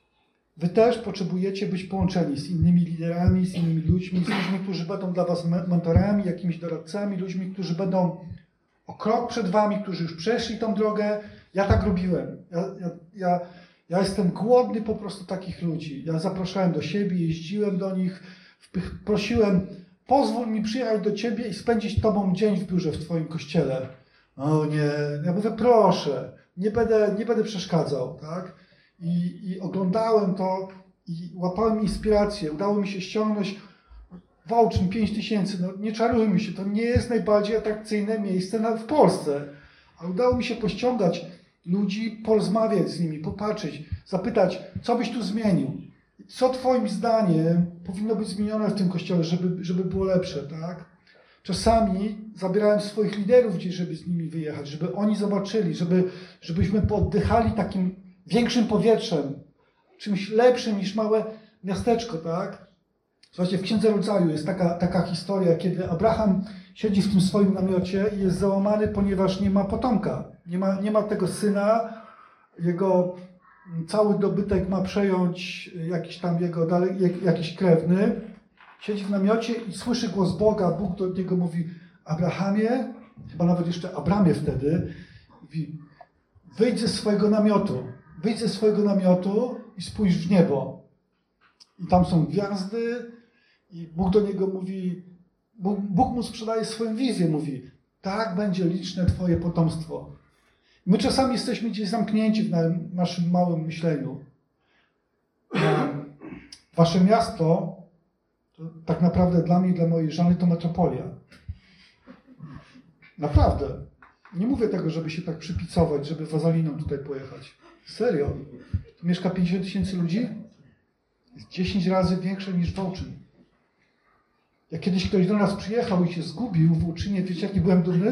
Wy też potrzebujecie być połączeni z innymi liderami, z innymi ludźmi, z ludźmi, którzy będą dla was mentorami, jakimiś doradcami, ludźmi, którzy będą o krok przed wami, którzy już przeszli tą drogę. Ja tak robiłem. Ja, ja, ja, ja jestem głodny po prostu takich ludzi. Ja zapraszałem do siebie, jeździłem do nich, prosiłem, pozwól mi przyjechać do ciebie i spędzić tobą dzień w biurze w twoim kościele. O nie, ja mówię, proszę, nie będę, nie będę przeszkadzał, tak? I, I oglądałem to i łapałem inspirację. Udało mi się ściągnąć voucher pięć tysięcy. No nie czarujmy się, to nie jest najbardziej atrakcyjne miejsce na, w Polsce. Ale udało mi się pościągać ludzi, porozmawiać z nimi, popatrzeć, zapytać, co byś tu zmienił? Co twoim zdaniem powinno być zmienione w tym kościele, żeby, żeby było lepsze, tak? Czasami zabierałem swoich liderów gdzieś, żeby z nimi wyjechać, żeby oni zobaczyli, żeby, żebyśmy poddychali takim większym powietrzem, czymś lepszym niż małe miasteczko, tak? Słuchajcie, w Księdze Rodzaju jest taka, taka historia, kiedy Abraham siedzi w tym swoim namiocie i jest załamany, ponieważ nie ma potomka. Nie ma, nie ma tego syna, jego cały dobytek ma przejąć jakiś tam jego dalej, jakiś krewny. Siedzi w namiocie i słyszy głos Boga. Bóg do niego mówi, Abrahamie, chyba nawet jeszcze Abramie wtedy, mówi, wyjdź ze swojego namiotu, wyjdź ze swojego namiotu i spójrz w niebo. I tam są gwiazdy i Bóg do niego mówi, Bóg, Bóg mu sprzedaje swoją wizję, mówi, tak będzie liczne twoje potomstwo. My czasami jesteśmy gdzieś zamknięci w naszym małym myśleniu. Wasze miasto, to tak naprawdę dla mnie i dla mojej żony to metropolia. Naprawdę. Nie mówię tego, żeby się tak przypicować, żeby wazaliną tutaj pojechać. Serio. Tu mieszka pięćdziesiąt tysięcy ludzi? Jest dziesięć razy większe niż Wołczyn. Jak kiedyś ktoś do nas przyjechał i się zgubił w Łuczynie, wiecie, jaki byłem dumny?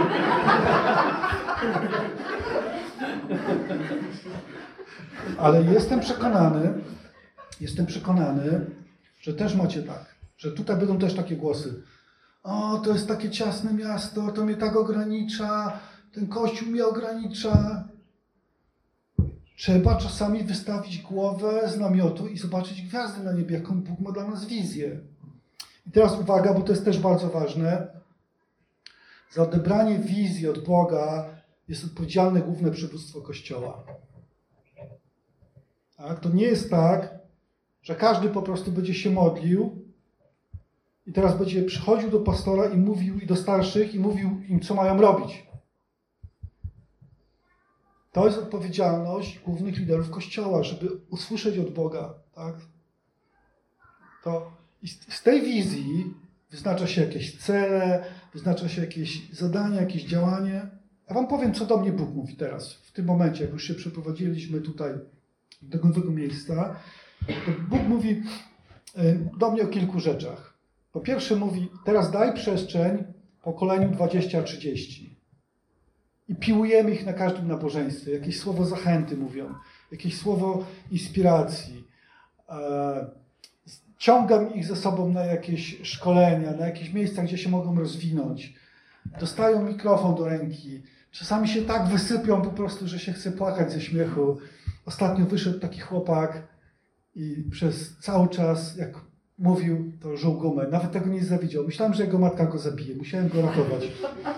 Ale jestem przekonany, jestem przekonany, że też macie tak, że tutaj będą też takie głosy. O, to jest takie ciasne miasto, to mnie tak ogranicza, ten kościół mnie ogranicza. Trzeba czasami wystawić głowę z namiotu i zobaczyć gwiazdy na niebie, jaką Bóg ma dla nas wizję. I teraz uwaga, bo to jest też bardzo ważne. Za odebranie wizji od Boga jest odpowiedzialne główne przywództwo Kościoła. Tak? To nie jest tak, że każdy po prostu będzie się modlił i teraz będzie przychodził do pastora i mówił i do starszych i mówił im, co mają robić. To jest odpowiedzialność głównych liderów Kościoła, żeby usłyszeć od Boga. Tak? To i z tej wizji wyznacza się jakieś cele, wyznacza się jakieś zadania, jakieś działanie. Ja wam powiem, co do mnie Bóg mówi teraz, w tym momencie, jak już się przeprowadziliśmy tutaj do nowego miejsca. To Bóg mówi do mnie o kilku rzeczach. Po pierwsze mówi, teraz daj przestrzeń pokoleniu dwadzieścia trzydzieści. I piłujemy ich na każdym nabożeństwie. Jakieś słowo zachęty mówią, jakieś słowo inspiracji. Ciągam ich ze sobą na jakieś szkolenia, na jakieś miejsca, gdzie się mogą rozwinąć. Dostają mikrofon do ręki. Czasami się tak wysypią po prostu, że się chce płakać ze śmiechu. Ostatnio wyszedł taki chłopak i przez cały czas, jak mówił, to żuł gumę. Nawet tego nie zawidział. Myślałem, że jego matka go zabije. Musiałem go ratować.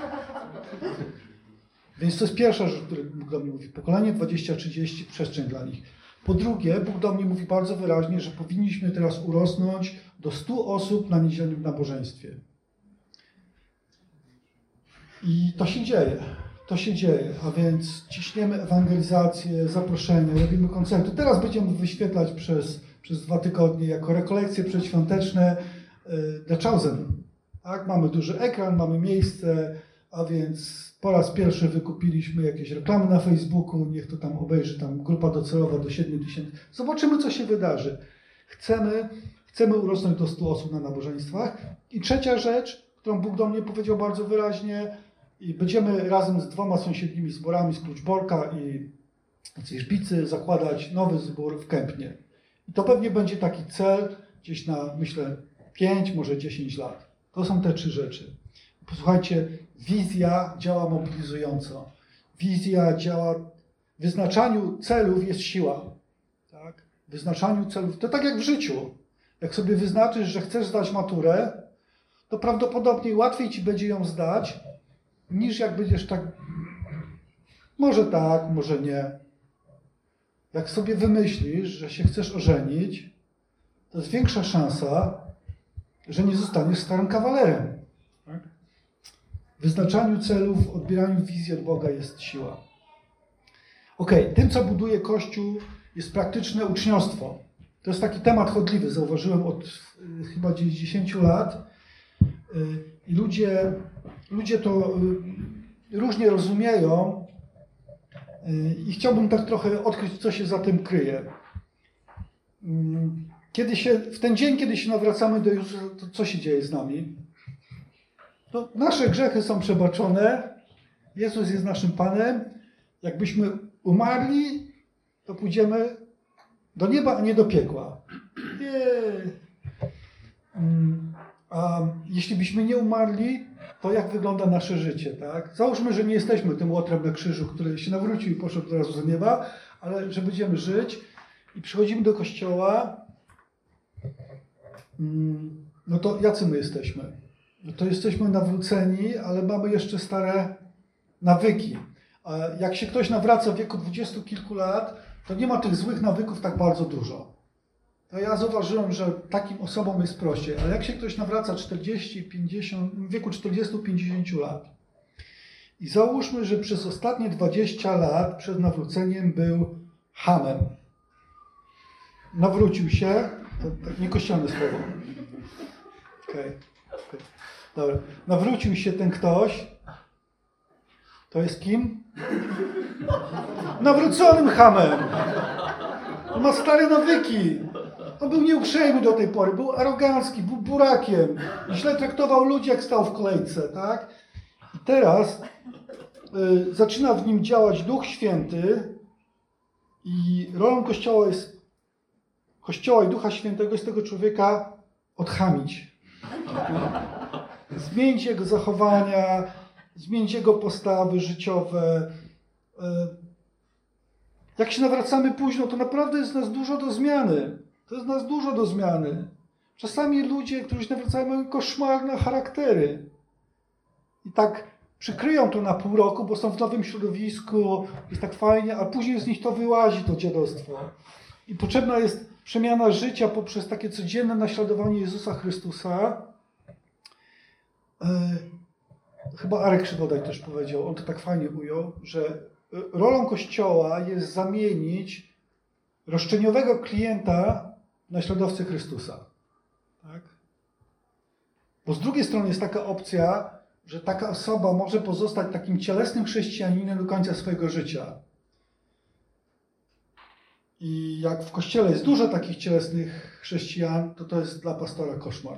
Więc to jest pierwsza rzecz, o której Bóg do mnie mówi. Pokolenie dwadzieścia trzydzieści, przestrzeń dla nich. Po drugie, Bóg do mnie mówi bardzo wyraźnie, że powinniśmy teraz urosnąć do stu osób na niedzielnym nabożeństwie. I to się dzieje. To się dzieje. A więc ciśniemy ewangelizację, zaproszenia, robimy koncerty. Teraz będziemy wyświetlać przez, przez dwa tygodnie jako rekolekcje przedświąteczne The Chosen. Tak? Mamy duży ekran, mamy miejsce, a więc po raz pierwszy wykupiliśmy jakieś reklamy na Facebooku, niech to tam obejrzy, tam grupa docelowa do siedmiu tysięcy. Zobaczymy, co się wydarzy. Chcemy, chcemy urosnąć do stu osób na nabożeństwach. I trzecia rzecz, którą Bóg do mnie powiedział bardzo wyraźnie, i będziemy razem z dwoma sąsiednimi zborami z Kluczborka i z Jeżbicy zakładać nowy zbór w Kępnie. I to pewnie będzie taki cel gdzieś na, myślę, pięć, może dziesięć lat. To są te trzy rzeczy. Posłuchajcie, wizja działa mobilizująco. Wizja działa, w wyznaczaniu celów jest siła. Tak? W wyznaczaniu celów, to tak jak w życiu. Jak sobie wyznaczysz, że chcesz zdać maturę, to prawdopodobnie łatwiej ci będzie ją zdać, niż jak będziesz tak, może tak, może nie. Jak sobie wymyślisz, że się chcesz ożenić, to jest większa szansa, że nie zostaniesz starym kawalerem. Tak? W wyznaczaniu celów, w odbieraniu wizji od Boga jest siła. Ok, tym, co buduje Kościół, jest praktyczne uczniostwo. To jest taki temat chodliwy, zauważyłem od y, chyba dziesięciu lat. Y, I ludzie, ludzie to y, różnie rozumieją y, i chciałbym tak trochę odkryć, co się za tym kryje. Y, kiedy się, w ten dzień, kiedy się nawracamy do Jezusa, to co się dzieje z nami? To nasze grzechy są przebaczone, Jezus jest naszym Panem. Jakbyśmy umarli, to pójdziemy do nieba, a nie do piekła. Nie. A jeśli byśmy nie umarli, to jak wygląda nasze życie, tak? Załóżmy, że nie jesteśmy tym łotrem na krzyżu, który się nawrócił i poszedł od razu do nieba, ale że będziemy żyć i przychodzimy do kościoła, no to jacy my jesteśmy? No to jesteśmy nawróceni, ale mamy jeszcze stare nawyki. A jak się ktoś nawraca w wieku dwudziestu kilku lat, to nie ma tych złych nawyków tak bardzo dużo. To ja zauważyłem, że takim osobom jest prościej, ale jak się ktoś nawraca czterdzieści, pięćdziesiąt, w wieku czterdziestu do pięćdziesięciu lat i załóżmy, że przez ostatnie dwadzieścia lat przed nawróceniem był chamem. Nawrócił się, to tak niekościelne słowo. Okej. Okay. Okay. Dobra. Nawrócił się ten ktoś To jest kim? Nawróconym chamem. On ma stare nawyki. On był nieuprzejmy do tej pory, był arogancki, był burakiem. Źle traktował ludzi, jak stał w kolejce, tak? I teraz y, zaczyna w nim działać Duch Święty i rolą Kościoła jest Kościoła i Ducha Świętego jest tego człowieka odchamić. Zmienić jego zachowania, zmienić jego postawy życiowe. Jak się nawracamy późno, to naprawdę jest nas dużo do zmiany. To jest nas dużo do zmiany. Czasami ludzie, którzy się nawracają, mają koszmarne charaktery. I tak przykryją to na pół roku, bo są w nowym środowisku, jest tak fajnie, a później z nich to wyłazi, to dziadostwo. I potrzebna jest przemiana życia poprzez takie codzienne naśladowanie Jezusa Chrystusa. Chyba Arek Szybodaj też powiedział, on to tak fajnie ujął, że rolą Kościoła jest zamienić roszczeniowego klienta w naśladowcę Chrystusa. Tak? Bo z drugiej strony jest taka opcja, że taka osoba może pozostać takim cielesnym chrześcijaninem do końca swojego życia. I jak w Kościele jest dużo takich cielesnych chrześcijan, to to jest dla pastora koszmar.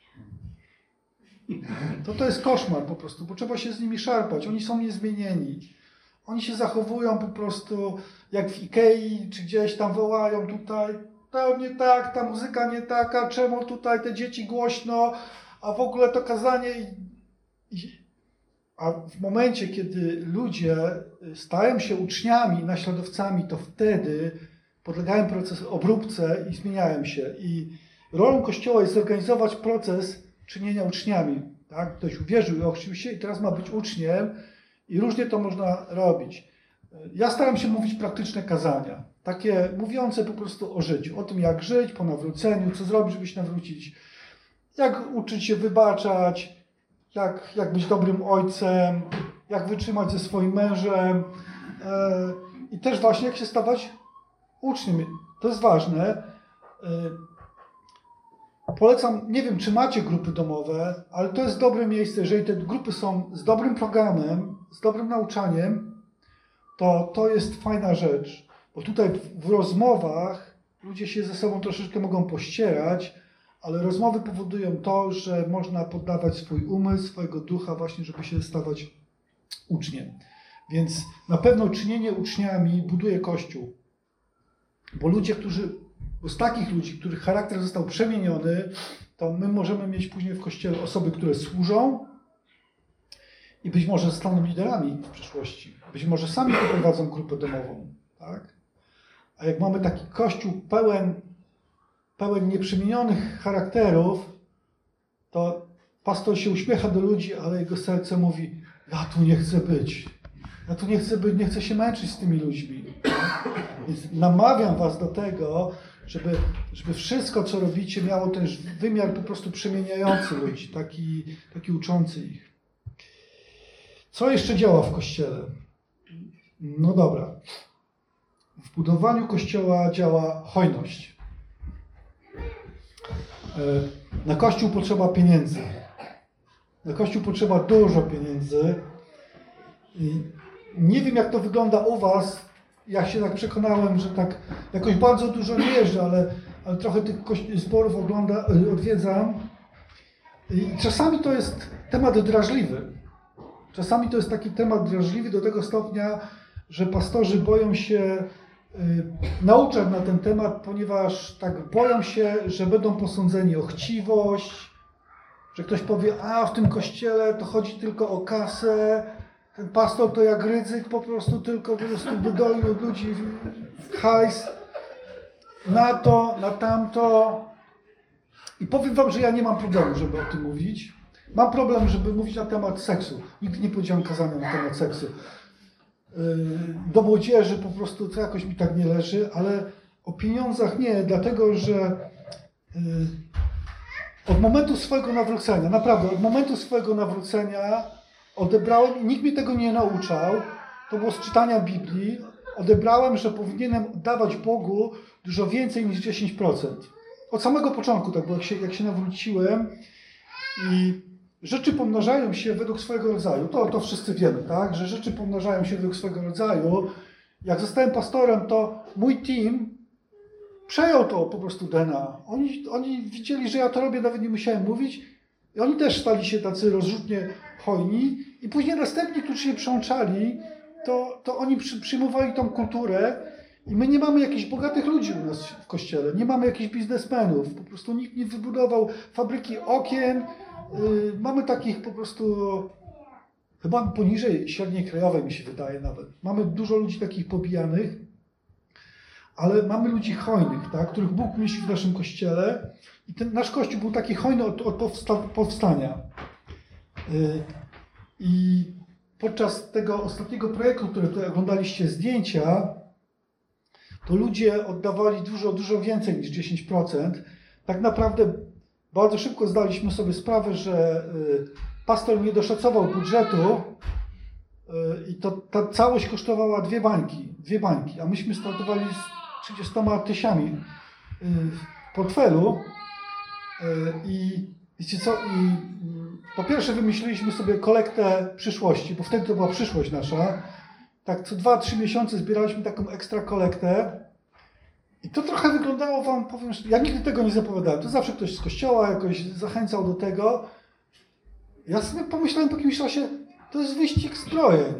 To to jest koszmar po prostu, bo trzeba się z nimi szarpać. Oni są niezmienieni. Oni się zachowują po prostu jak w Ikei, czy gdzieś tam wołają tutaj, to nie tak, ta muzyka nie taka, czemu tutaj te dzieci głośno, a w ogóle to kazanie. I, i, a w momencie, kiedy ludzie stają się uczniami, naśladowcami, to wtedy podlegają proces obróbce i zmieniają się. I rolą Kościoła jest zorganizować proces czynienia uczniami. Tak? Ktoś uwierzył i ochrzcił się i teraz ma być uczniem i różnie to można robić. Ja staram się mówić praktyczne kazania, takie mówiące po prostu o życiu, o tym jak żyć po nawróceniu, co zrobić, żeby się nawrócić, jak uczyć się wybaczać, jak, jak być dobrym ojcem, jak wytrzymać ze swoim mężem i też właśnie jak się stawać uczniem. To jest ważne. Polecam, nie wiem, czy macie grupy domowe, ale to jest dobre miejsce. Jeżeli te grupy są z dobrym programem, z dobrym nauczaniem, to to jest fajna rzecz. Bo tutaj w, w rozmowach ludzie się ze sobą troszeczkę mogą pościerać, ale rozmowy powodują to, że można poddawać swój umysł, swojego ducha właśnie, żeby się stawać uczniem. Więc na pewno czynienie uczniami buduje Kościół. Bo ludzie, którzy Bo z takich ludzi, których charakter został przemieniony, to my możemy mieć później w Kościele osoby, które służą i być może zostaną liderami w przyszłości. Być może sami poprowadzą grupę domową. Tak? A jak mamy taki Kościół pełen, pełen nieprzemienionych charakterów, to pastor się uśmiecha do ludzi, ale jego serce mówi, ja tu nie chcę być. Ja tu nie chcę być, nie chcę się męczyć z tymi ludźmi. Więc namawiam was do tego, Żeby, żeby wszystko, co robicie, miało też wymiar po prostu przemieniający ludzi, taki, taki uczący ich. Co jeszcze działa w Kościele? No dobra. W budowaniu Kościoła działa hojność. Na Kościół potrzeba pieniędzy. Na Kościół potrzeba dużo pieniędzy. I nie wiem, jak to wygląda u was. Ja się tak przekonałem, że tak jakoś bardzo dużo nie jeżdżę, ale, ale trochę tych zborów ogląda, odwiedzam. I czasami to jest temat drażliwy. Czasami to jest taki temat drażliwy do tego stopnia, że pastorzy boją się y, nauczać na ten temat, ponieważ tak boją się, że będą posądzeni o chciwość, że ktoś powie, a w tym kościele to chodzi tylko o kasę, ten pastor to jak Rydzyk po prostu tylko po prostu wydolił od ludzi hajs na to, na tamto. I powiem wam, że ja nie mam problemu, żeby o tym mówić. Mam problem, żeby mówić na temat seksu. Nigdy nie powiedziałem kazania na temat seksu. Do młodzieży po prostu to jakoś mi tak nie leży, ale o pieniądzach nie, dlatego że od momentu swojego nawrócenia, naprawdę od momentu swojego nawrócenia odebrałem, i nikt mi tego nie nauczał, to było z czytania Biblii, odebrałem, że powinienem dawać Bogu dużo więcej niż dziesięć procent. Od samego początku, tak, bo jak się, jak się nawróciłem i rzeczy pomnażają się według swojego rodzaju. To, to wszyscy wiemy, tak? Że rzeczy pomnażają się według swojego rodzaju. Jak zostałem pastorem, to mój team przejął to po prostu D N A. Oni, oni widzieli, że ja to robię, nawet nie musiałem mówić. I oni też stali się tacy rozrzutnie hojni. I później następni, którzy się przyłączali, to, to oni przy, przyjmowali tą kulturę. I my nie mamy jakichś bogatych ludzi u nas w kościele. Nie mamy jakichś biznesmenów. Po prostu nikt nie wybudował fabryki okien. Yy, mamy takich po prostu chyba poniżej średniej krajowej, mi się wydaje nawet. Mamy dużo ludzi takich pobijanych, ale mamy ludzi hojnych, tak, których Bóg mieści w naszym kościele. I ten nasz kościół był taki hojny od, od powsta powstania. Yy, I podczas tego ostatniego projektu, który tutaj oglądaliście zdjęcia, to ludzie oddawali dużo, dużo więcej niż dziesięć procent. Tak naprawdę bardzo szybko zdaliśmy sobie sprawę, że pastor nie doszacował budżetu i to, ta całość kosztowała dwie bańki, dwie bańki, a myśmy startowali z trzydziestoma tysiami w portfelu i wiecie co, i po pierwsze wymyśliliśmy sobie kolektę przyszłości, bo wtedy to była przyszłość nasza. Tak co dwa trzy miesiące zbieraliśmy taką ekstra kolektę i to trochę wyglądało wam, powiem, ja nigdy tego nie zapowiadałem. To zawsze ktoś z kościoła jakoś zachęcał do tego. Ja sobie pomyślałem po jakimś czasie, to jest wyścig zbrojeń.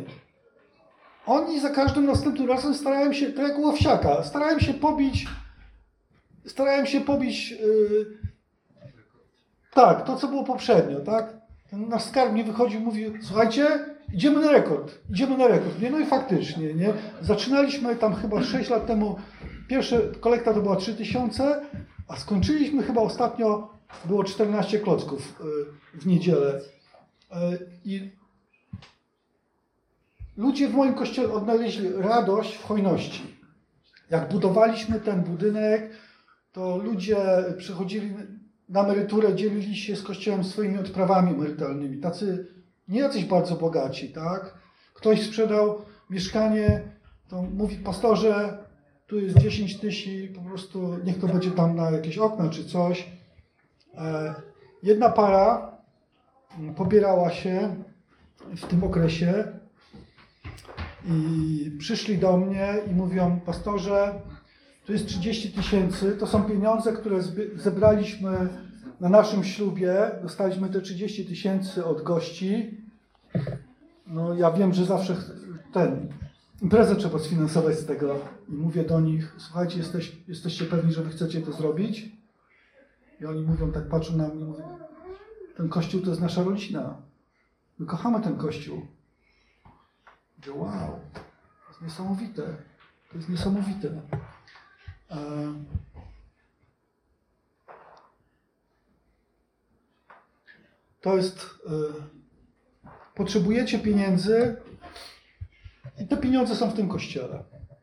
Oni za każdym następnym razem starają się, to jak u owsiaka, starają się pobić, starają się pobić, yy, tak, to co było poprzednio, tak? Ten nasz skarbnik wychodził i mówił, słuchajcie, idziemy na rekord, idziemy na rekord. Nie? No i faktycznie, nie? Zaczynaliśmy tam chyba sześć lat temu, pierwsza kolekta to była trzy tysiące, a skończyliśmy chyba ostatnio, było czternaście klocków w niedzielę. I ludzie w moim kościele odnaleźli radość w hojności. Jak budowaliśmy ten budynek, to ludzie przychodzili na emeryturę, dzielili się z kościołem swoimi odprawami emerytalnymi. Tacy nie jacyś bardzo bogaci, tak? Ktoś sprzedał mieszkanie, to mówi, pastorze, tu jest dziesięć tysięcy, po prostu niech to będzie tam na jakieś okna czy coś. Jedna para pobierała się w tym okresie i przyszli do mnie i mówią, pastorze, tu jest trzydzieści tysięcy, to są pieniądze, które zebraliśmy na naszym ślubie, dostaliśmy te trzydzieści tysięcy od gości. No ja wiem, że zawsze ten, imprezę trzeba sfinansować z tego i mówię do nich, słuchajcie, jesteś, jesteście pewni, że wy chcecie to zrobić? I oni mówią, tak patrzą na mnie, mówią, ten kościół to jest nasza rodzina. My kochamy ten kościół. Mówię, wow, to jest niesamowite. To jest niesamowite. To jest, potrzebujecie pieniędzy i te pieniądze są w tym kościele.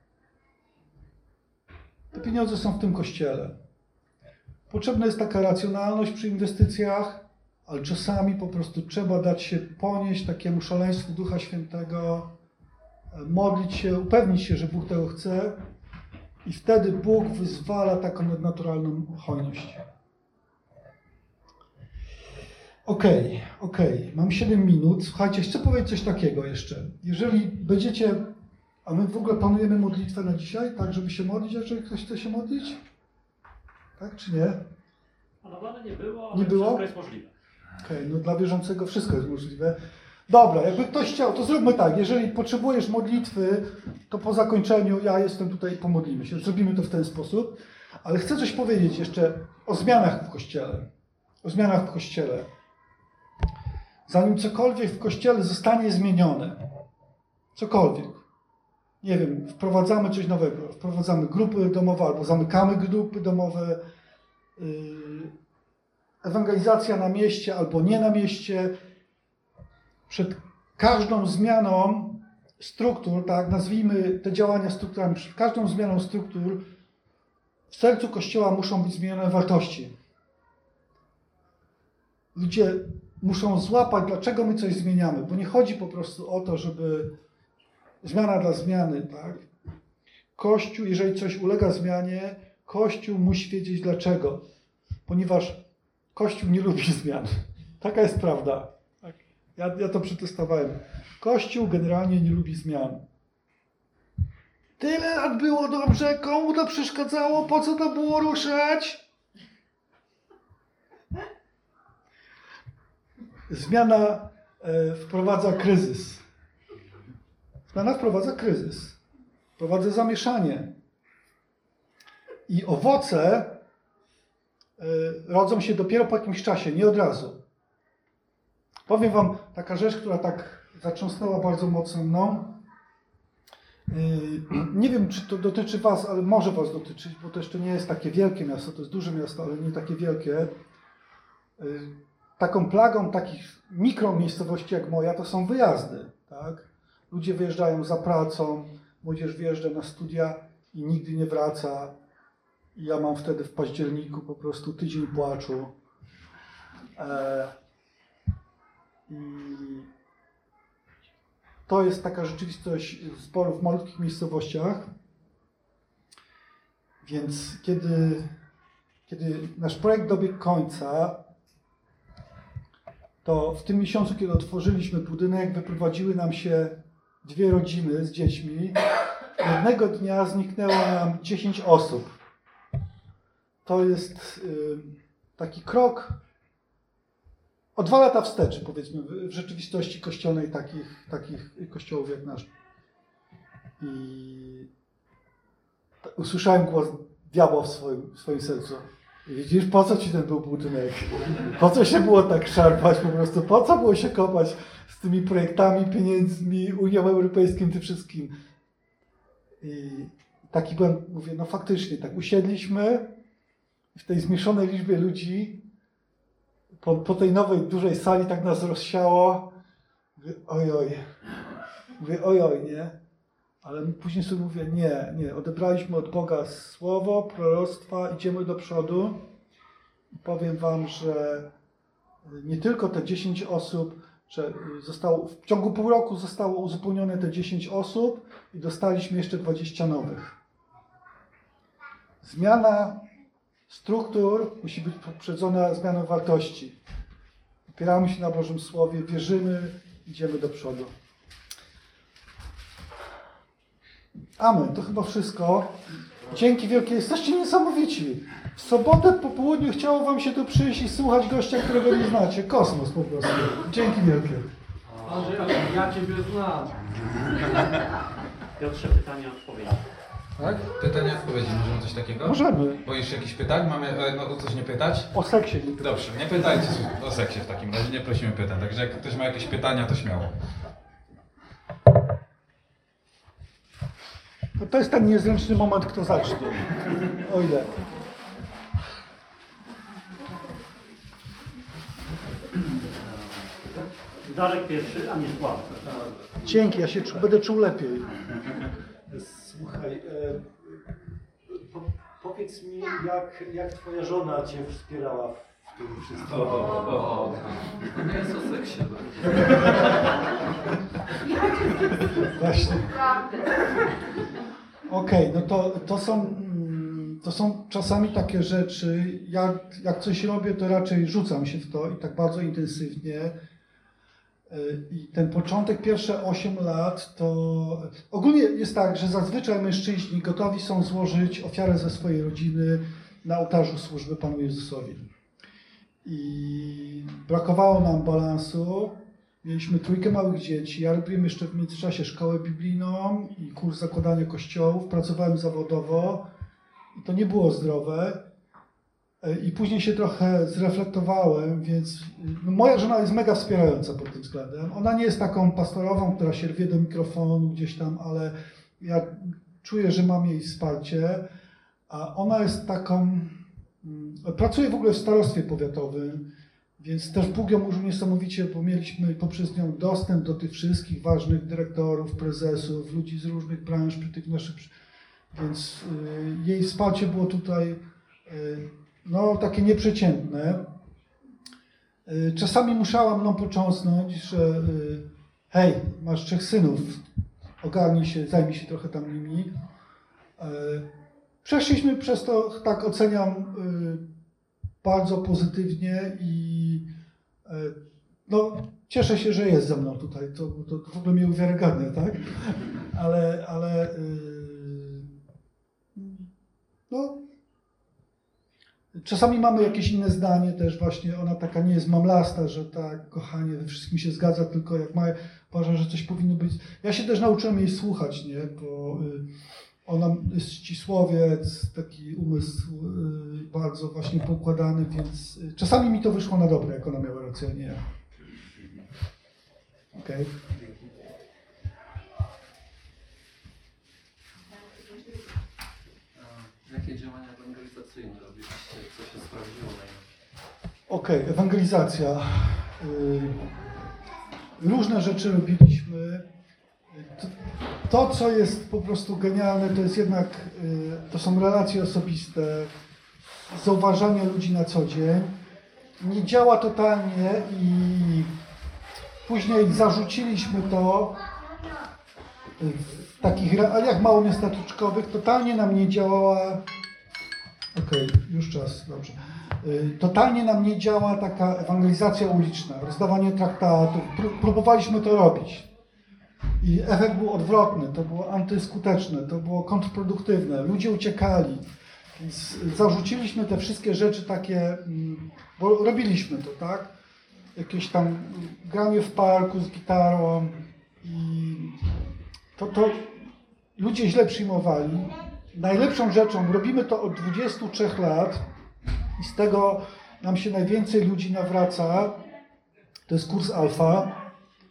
Te pieniądze są w tym kościele. Potrzebna jest taka racjonalność przy inwestycjach, ale czasami po prostu trzeba dać się ponieść takiemu szaleństwu Ducha Świętego, modlić się, upewnić się, że Bóg tego chce i wtedy Bóg wyzwala taką nadnaturalną hojność. Okej, okay, okej, okay. Mam siedem minut. Słuchajcie, chcę powiedzieć coś takiego jeszcze. Jeżeli będziecie, a my w ogóle planujemy modlitwę na dzisiaj, tak, żeby się modlić, jeżeli ktoś chce się modlić? Tak czy nie? Planowane nie było, ale nie było? wszystko jest możliwe. Okej, okay, no dla wierzącego wszystko jest możliwe. Dobra, jakby ktoś chciał, to zróbmy tak. Jeżeli potrzebujesz modlitwy, to po zakończeniu ja jestem tutaj i pomodlimy się. Zrobimy to w ten sposób. Ale chcę coś powiedzieć jeszcze o zmianach w Kościele. O zmianach w Kościele. Zanim cokolwiek w Kościele zostanie zmienione, cokolwiek, nie wiem, wprowadzamy coś nowego, wprowadzamy grupy domowe albo zamykamy grupy domowe, yy, ewangelizacja na mieście albo nie na mieście, przed każdą zmianą struktur, tak, nazwijmy te działania strukturami, przed każdą zmianą struktur w sercu Kościoła muszą być zmienione wartości. Ludzie muszą złapać, dlaczego my coś zmieniamy, bo nie chodzi po prostu o to, żeby zmiana dla zmiany, tak? Kościół, jeżeli coś ulega zmianie, Kościół musi wiedzieć dlaczego, ponieważ Kościół nie lubi zmian. Taka jest prawda. Tak. Ja, ja to przetestowałem. Kościół generalnie nie lubi zmian. Tyle lat było dobrze, komu to przeszkadzało, po co to było ruszać? Zmiana e, wprowadza kryzys. Zmiana wprowadza kryzys. Wprowadza zamieszanie. I owoce y, rodzą się dopiero po jakimś czasie, nie od razu. Powiem wam taka rzecz, która tak zatrząsnęła bardzo mocno mną. Y, nie wiem, czy to dotyczy was, ale może was dotyczyć, bo to jeszcze nie jest takie wielkie miasto, to jest duże miasto, ale nie takie wielkie. Y, taką plagą takich mikromiejscowości jak moja to są wyjazdy. Tak? Ludzie wyjeżdżają za pracą, młodzież wyjeżdża na studia i nigdy nie wraca. I ja mam wtedy w październiku po prostu tydzień płaczu. E, I to jest taka rzeczywistość sporo w malutkich miejscowościach. Więc kiedy, kiedy nasz projekt dobiegł końca, to w tym miesiącu, kiedy otworzyliśmy budynek, wyprowadziły nam się dwie rodziny z dziećmi. Jednego dnia zniknęło nam dziesięć osób. To jest y, taki krok o dwa lata wstecz, powiedzmy, w, w rzeczywistości kościelnej takich, takich kościołów jak nasz. I t- usłyszałem głos diabła w swoim, w swoim sercu. I widzisz, po co ci ten był budynek? Po co się było tak szarpać po prostu? Po co było się kopać z tymi projektami, pieniędzmi, Unią Europejską, tym wszystkim? I taki byłem, mówię, no faktycznie, tak usiedliśmy w tej zmieszonej liczbie ludzi, po, po tej nowej, dużej sali tak nas rozsiało. Mówię, ojoj. Mówię, ojoj, nie? Ale później sobie mówię, nie, nie. Odebraliśmy od Boga słowo, proroctwa, idziemy do przodu. I powiem wam, że nie tylko te dziesięć osób, że zostało, w ciągu pół roku zostało uzupełnione te dziesięć osób i dostaliśmy jeszcze dwadzieścia nowych. Zmiana struktur musi być poprzedzona zmianą wartości. Opieramy się na Bożym Słowie, wierzymy, idziemy do przodu. Amen. To chyba wszystko. Dzięki wielkie. Jesteście niesamowici. W sobotę po południu chciało wam się tu przyjść i słuchać gościa, którego nie znacie. Kosmos po prostu. Dzięki wielkie. Andrzej, ale ja Ciebie znam. Piotrze, pytanie, odpowiedź. Tak? Pytanie, odpowiedzi. Możemy coś takiego? Możemy. Boisz się jakichś pytań? Mamy e, no, o coś nie pytać? O seksie. Nie Dobrze, nie pytajcie o seksie w takim razie, nie prosimy pytań. Także jak ktoś ma jakieś pytania, to śmiało. To, to jest ten niezręczny moment, kto zacznie. O ile. Darek pierwszy, a nie Sławek. Dzięki, ja się czu, będę czuł lepiej. Słuchaj, e, po, powiedz mi, jak, jak twoja żona cię wspierała w tym wszystkim? O, o, o, to nie jest o seksie. Właśnie. Okej, okay, no to, to, są, mm, to są czasami takie rzeczy, jak, jak coś robię, to raczej rzucam się w to i tak bardzo intensywnie. I ten początek, pierwsze osiem lat, to ogólnie jest tak, że zazwyczaj mężczyźni gotowi są złożyć ofiarę ze swojej rodziny na ołtarzu służby Panu Jezusowi. I brakowało nam balansu. Mieliśmy trójkę małych dzieci. Ja robiłem jeszcze w międzyczasie szkołę biblijną i kurs zakładania kościołów. Pracowałem zawodowo i to nie było zdrowe. I później się trochę zreflektowałem, więc no moja żona jest mega wspierająca pod tym względem. Ona nie jest taką pastorową, która się rwie do mikrofonu gdzieś tam, ale ja czuję, że mam jej wsparcie. A ona jest taką... Pracuje w ogóle w starostwie powiatowym, więc też Bóg ją użył niesamowicie, bo mieliśmy poprzez nią dostęp do tych wszystkich ważnych dyrektorów, prezesów, ludzi z różnych branż przy tych naszych... Więc y, jej wsparcie było tutaj... Y, No, takie nieprzeciętne. Czasami musiała mną począsnąć, że hej, masz trzech synów, ogarnij się, zajmij się trochę tam nimi. Przeszliśmy przez to, tak oceniam, bardzo pozytywnie i No, cieszę się, że jest ze mną tutaj, to, to, to w ogóle mnie uwiarygadnia, tak? Ale, ale no, czasami mamy jakieś inne zdanie też właśnie, ona taka nie jest mamlasta, że tak, kochanie, we wszystkim się zgadza, tylko jak ma, uważa, że coś powinno być. Ja się też nauczyłem jej słuchać, nie, bo ona jest ścisłowiec, taki umysł bardzo właśnie poukładany, więc czasami mi to wyszło na dobre, jak ona miała rację, nie ja. Okej. Okay. Jakie działania ewangelizacyjne robiliście? Co się sprawdziło najlepiej? Okej, okay, ewangelizacja. Różne rzeczy robiliśmy. To, co jest po prostu genialne, to jest jednak, to są relacje osobiste, zauważanie ludzi na co dzień. Nie działa totalnie i później zarzuciliśmy to w takich realiach małomiasteczkowych. Totalnie nam nie działała, okej, okay, już czas, dobrze. Totalnie nam nie działa taka ewangelizacja uliczna, rozdawanie traktatów. Próbowaliśmy to robić. I efekt był odwrotny, to było antyskuteczne, to było kontrproduktywne. Ludzie uciekali. Więc zarzuciliśmy te wszystkie rzeczy takie, bo robiliśmy to, tak? Jakieś tam granie w parku z gitarą i to, to ludzie źle przyjmowali. Najlepszą rzeczą, robimy to od dwudziestu trzech lat i z tego nam się najwięcej ludzi nawraca. To jest kurs Alfa.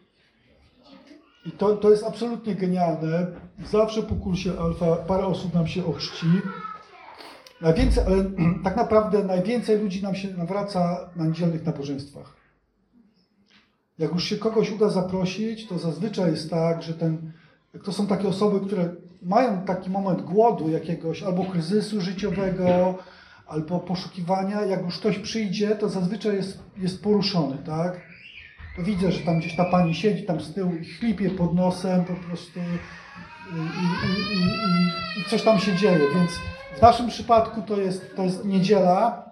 I to, to jest absolutnie genialne. Zawsze po kursie Alfa parę osób nam się ochrzci. Najwięcej, ale tak naprawdę najwięcej ludzi nam się nawraca na niedzielnych nabożeństwach. Jak już się kogoś uda zaprosić, to zazwyczaj jest tak, że ten, to są takie osoby, które mają taki moment głodu jakiegoś, albo kryzysu życiowego, albo poszukiwania. Jak już ktoś przyjdzie, to zazwyczaj jest, jest poruszony, tak? To widzę, że tam gdzieś ta pani siedzi tam z tyłu i chlipie pod nosem po prostu i, i, i, i, i coś tam się dzieje, więc w naszym przypadku to jest, to jest niedziela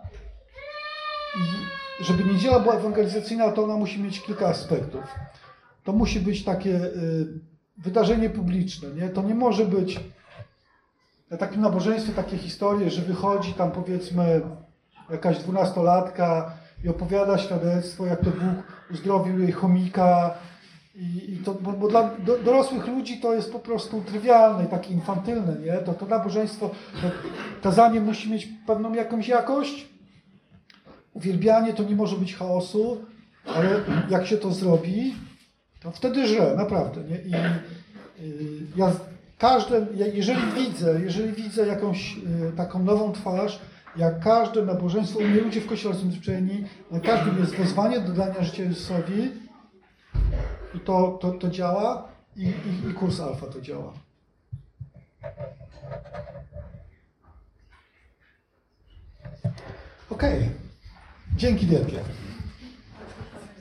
i żeby niedziela była ewangelizacyjna, to ona musi mieć kilka aspektów. To musi być takie y, wydarzenie publiczne, nie? To nie może być na takim nabożeństwie takie historie, że wychodzi tam powiedzmy jakaś dwunastolatka i opowiada świadectwo, jak to Bóg uzdrowił jej chomika. I, i to, bo, bo dla do, dorosłych ludzi to jest po prostu trywialne i takie infantylne, nie? To, to nabożeństwo, to kazanie musi mieć pewną jakąś jakość. Uwielbianie to nie może być chaosu, ale jak się to zrobi, to wtedy żre, naprawdę, nie? I, i ja każde, jeżeli widzę, jeżeli widzę jakąś y, taką nową twarz, jak każde nabożeństwo, u mnie ludzie w Kościele są zwyczajni, na każdym jest wezwanie do dania życia Jezusowi i to, to, to działa i, i, i kurs Alfa to działa. Okej, okay. Dzięki wielkie.